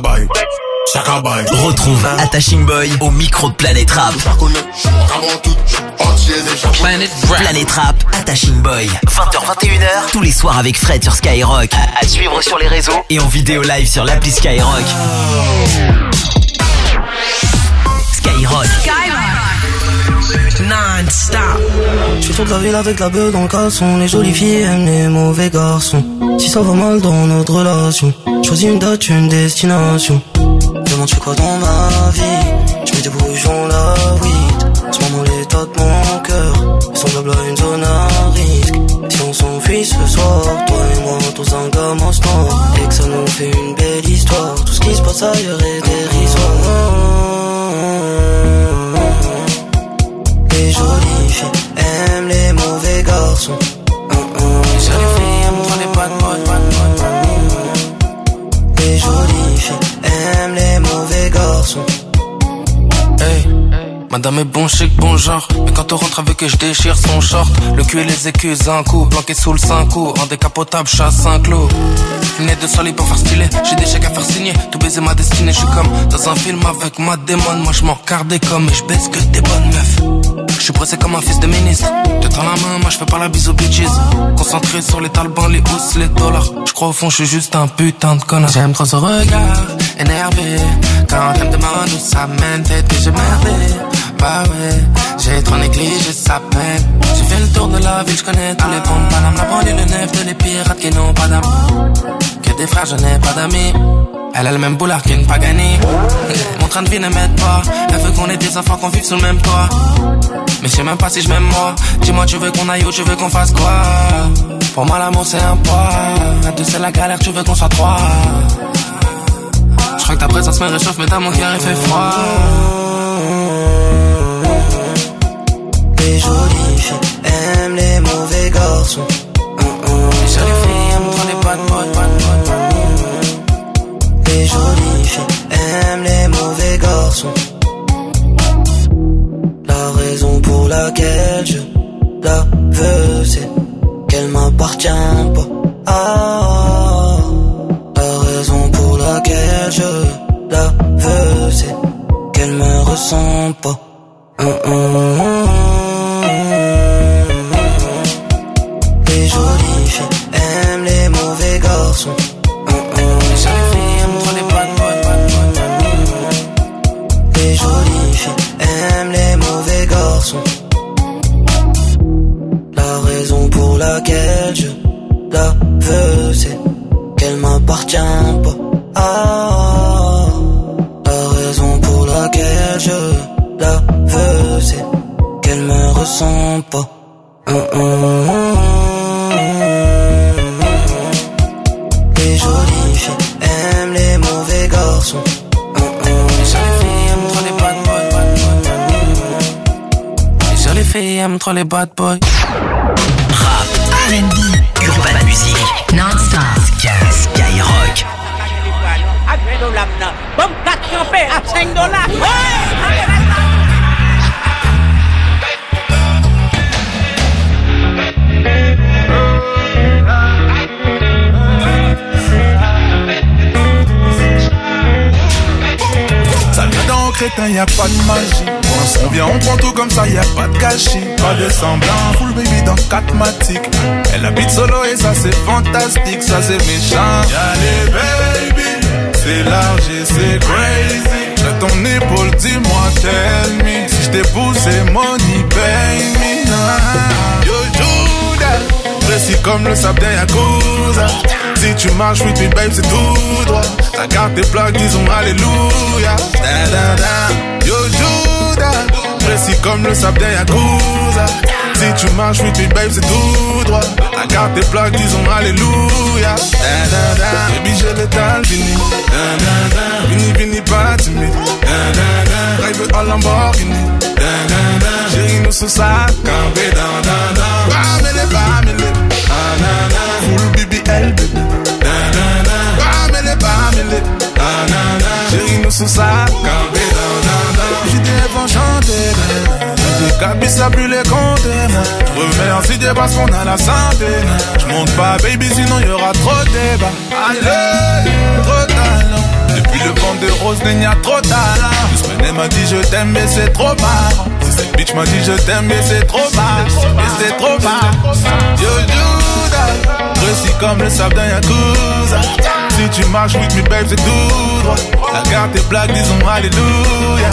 Speaker 6: Retrouve Attaching Boy au micro de Planète Rap. Planète Rap, Attaching Boy. vingt heures vingt et une heures tous les soirs avec Fred sur Skyrock. À suivre sur les réseaux et en vidéo live sur l'appli Skyrock. Skyrock.
Speaker 17: Non-stop. Je fais toute la ville avec la beuh dans le caleçon. Les jolies filles aiment les mauvais garçons. Si ça va mal dans notre relation, choisis une date, une destination. Demande tu fais quoi dans ma vie. Je me débrouille, j'en la weed. En ce moment l'état de mon cœur est semblable à une zone à risque. Si on s'enfuit ce soir, toi et moi dans un gamin noir, et que ça nous fait une belle histoire, tout ce qui se passe ailleurs est dérisoire. Les jolies filles aiment les mauvais garçons. Les jolies filles aiment les bad boys, bad boys. Les jolies filles aiment les mauvais garçons. Hey, madame est bon chic, bon genre. Mais quand on rentre avec elle, je déchire son short. Le cul et les écus, un coup. Planqué sous le cinq coups. En décapotable, chasse un clou. Né de soleil pour faire stylé. J'ai des chèques à faire signer. Tout baiser ma destinée. Je suis comme dans un film avec ma démon. Moi je m'en cardais comme et je baisse que des bonnes meufs. Je suis pressé comme un fils de ministre. Te tends la main, moi je fais pas la bise aux bitches. Concentré sur les talbans, les housses, les dollars. Je crois au fond je suis juste un putain de connard. J'aime trop ce regard, énervé. Quand elle me demande où ça mène, peut-être que j'ai merdé. bah ouais. J'ai trop négligé sa peine. J'ai fait le tour de la ville, je connais tous les ponts de Paname. La banlieue, le neuf de les pirates qui n'ont pas d'âme. Que des frères, je n'ai pas d'amis. Elle a le même boulard qu'une Pagani. Mon train de vie ne m'aide pas. Elle veut qu'on ait des enfants, qu'on vive sous le même toit. Mais je sais même pas si je m'aime moi. Dis-moi, tu veux qu'on aille où, tu veux qu'on fasse quoi? Pour moi, l'amour c'est un poids. À deux c'est la galère, tu veux qu'on soit trois. Je crois que ta présence me réchauffe, mais dans mon cœur il fait froid.
Speaker 1: Les jolies filles aiment les mauvais garçons.
Speaker 17: Les jolies filles aiment trop les bad boys, bad boys.
Speaker 1: Les jolies filles aiment les mauvais garçons. La raison pour laquelle je la veux, c'est qu'elle m'appartient pas. Ah, la raison pour laquelle je la veux, c'est qu'elle me ressemble pas. Hum, hum, hum. Les jolies filles aiment les mauvais garçons.
Speaker 17: Les jolies filles aiment trop les bad boys, bad boys.
Speaker 1: Les jolies filles aiment les mauvais garçons. La raison pour laquelle je la veux, c'est qu'elle m'appartient pas. Ah, la raison pour laquelle je la veux, c'est qu'elle me ressemble pas. Hum, hum, hum. Les jolies filles aiment les mauvais garçons.
Speaker 17: Les jolies filles aiment trop les bad boys, bad boys. Les jolies filles aiment trop les bad boys.
Speaker 6: Rap, R and B, urban music, non-stop, Skyrock.
Speaker 11: Bon, quatre campés à cinq dollars.
Speaker 13: Ça vient dans crétin, y'a pas de magie. Quand on vient, on prend tout comme ça, y'a pas de gâchis. Pas de semblant, full baby dans quatre matiques. Elle habite solo et ça c'est fantastique, ça c'est méchant. Y'a les baby, c'est large et c'est crazy. J'ai ton épaule, dis-moi, tell me. Si j't'épouse, c'est money, pay me. Yo, Judas, précis comme le sable d'un Yakuza. Si tu marches, oui, tu babe, c'est tout droit. Ta carte tes plaques, disons alléluia. Da, da, da. Yo, Judas, précis comme le sable d'un Yakuza. Si tu marches, oui, tu babe, c'est tout droit. Ta carte tes plaques, disons alléluia. Da, da, da. Baby, j'ai l'étal, vini. Da, da, da. Vini, vini, pas timide. Da, da, da. Drive en Lamborghini. Da, da, da. Chérie, nous sous ça, campé, da, da, da. Bamele, bamele. Ah, na, na. Full B B L, baby. Da, da, da. Bamele, bamele. Ah, na, na. Chérie, nous sous ça, campé, da, da, da. J'ai des rêves enchantés, da, da. Des cabis à plus les compter, remercie Dieu parce qu'on a la santé. J'monte pas baby sinon y'aura trop de débat. Allez, trop talent. Depuis le vent de rose n'y a trop talent. Doucement m'a dit je t'aime mais c'est trop marrant. Si cette bitch m'a dit je t'aime mais c'est trop marrant. Mais c'est trop marrant. Yo Judas, précis comme le sable d'un Yakuza. Si tu marches with me babe c'est tout droit. La carte tes blagues disons alléluia.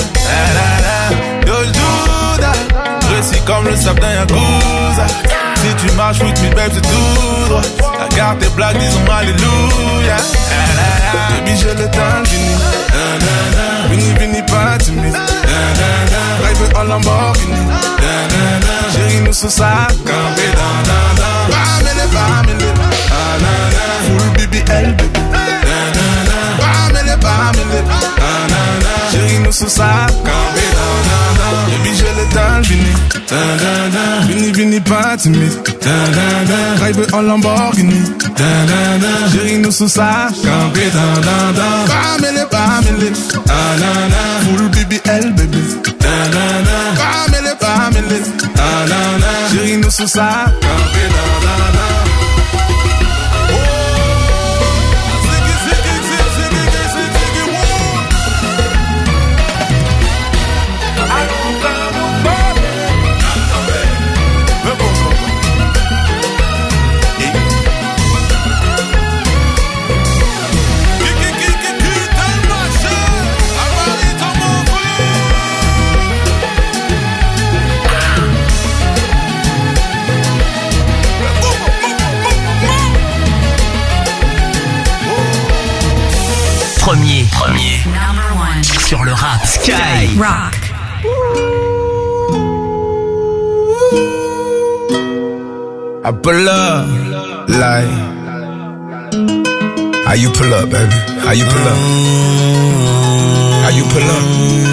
Speaker 13: Yo Judas, précis comme le sable d'un Yakuza. Si tu marches with me babe c'est tout droit. La carte tes blagues disons alléluia. Baby j'ai le temps fini. Vini vini pas timide. Drive en Lamborghini. Chérie nous sous ça campé dans dans dans. Bamele bamele. Full B B L baby. Bamele bamele. Chérie nous sous ça campé dans dans dans. Baby j'ai le temps fini. Vini vini pas timide. Drive en Lamborghini. Chérie nous sous ça campé dans dans dans. Bamele bamele. Full B B L baby. Bamele bamele. Chérie nous sous ça campé dans dans dans.
Speaker 6: Premier. Premier. Sur le rap. Sky.
Speaker 7: Rock.
Speaker 13: I pull up, like how you pull up, baby? How you pull up? How you pull up?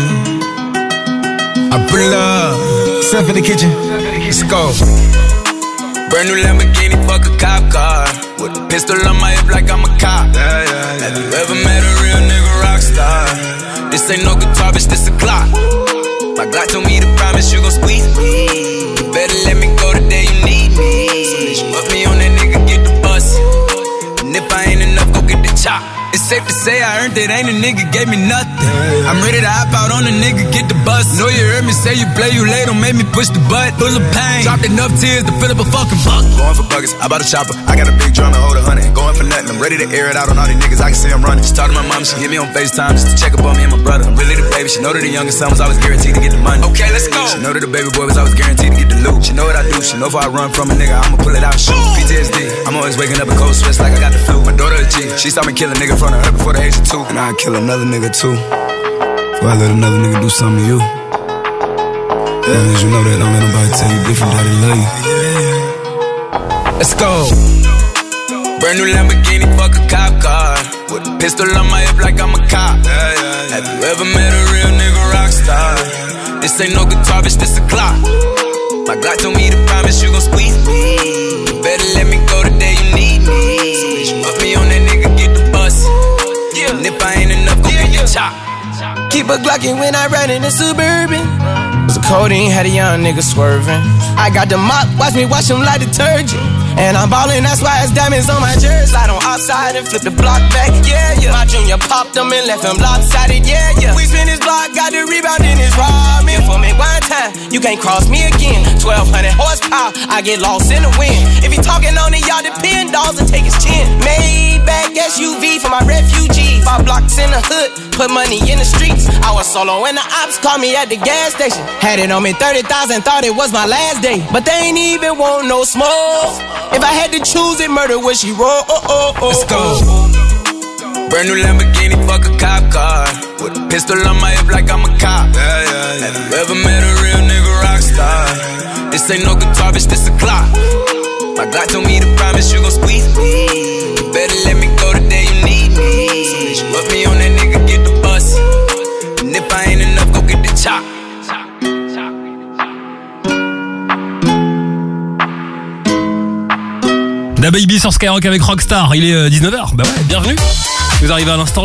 Speaker 13: I pull up, step in the kitchen, let's go. Brand new Lamborghini, fuck a cop car. With a pistol on my hip like I'm a cop. Yeah, yeah, yeah. Have you ever met a real nigga rock star? This ain't no guitar, bitch, this a clock. My God told me to promise you gon' squeeze me. You better let me go the day you need me. So bitch, put me on that nigga, get the bus. And if I ain't enough, go get the chop. It's safe to say I earned it, ain't a nigga gave me nothing. I'm ready to hop out on a nigga, get the bus. Know you heard me say you play, you late, don't make me push the butt. Full of pain, dropped enough tears to fill up a fucking bucket. Going for buckets, I bought a chopper, I got a big drum to hold a hundred. Going for nothing, I'm ready to air it out on all these niggas, I can see I'm running. She talked to my mom, she hit me on FaceTime just to check up on me and my brother. I'm really the baby, she know that the youngest son was always guaranteed to get the money. Okay, let's go. She know that the baby boy was always guaranteed to get the loot. She know what I do, she know if I run from a nigga, I'ma pull it out and shoot. P T S D, I'm always waking up in cold sweats like I got the flu. My daughter a G, she saw me kill a nigga in front of her before the age of two. And I'd kill another nigga too, before I let another nigga do something to you. As long as you know that, don't let nobody tell you different, that they love you. Let's go. Brand new Lamborghini, fuck a cop car. With a pistol on my hip like I'm a cop. Yeah, yeah, yeah. Have you ever met a real nigga rock star? This ain't no guitar, bitch, this a clock. My God told me to promise you gon' squeeze me. You better let me go the day you need me. So bitch, put me on that nigga, get the bus. Yeah. And if I ain't enough, go yeah, get yeah. the chop. Keep a Glockin' when I ride in the Suburban. Was a codeine, had a young nigga swerving. I got the mop, watch me wash him like detergent. And I'm ballin', that's why it's diamonds on my jersey. Slide on outside and flip the block back, yeah, yeah. My junior popped him and left him lopsided, yeah, yeah. We spin his block, got the rebound in his ramen. For me one time, you can't cross me again. twelve hundred horsepower, I get lost in the wind. If he talking on it, y'all depend, dolls and take his chin. Maybach S U V for my refugees. Five blocks in the hood, put money in the streets. I was solo when the ops called me at the gas station. Had it on me thirty thousand, thought it was my last day. But they ain't even want no smoke. If I had to choose it, murder would she roll? Oh, oh, oh, let's go. Brand new Lamborghini, fuck a cop car. With a pistol on my hip like I'm a cop. Yeah, yeah, yeah. Have you ever met a real nigga rock star? This ain't no guitar, bitch, this a clock. My God told me to promise you gon' squeeze me. You better let me go the day you need me. So bitch, put me on that nigga, get the bus. And if I ain't enough, go get the chop.
Speaker 2: Da Baby sur Skyrock avec Rockstar, il est dix-neuf heures, bah ouais, bienvenue. Vous arrivez à l'instant.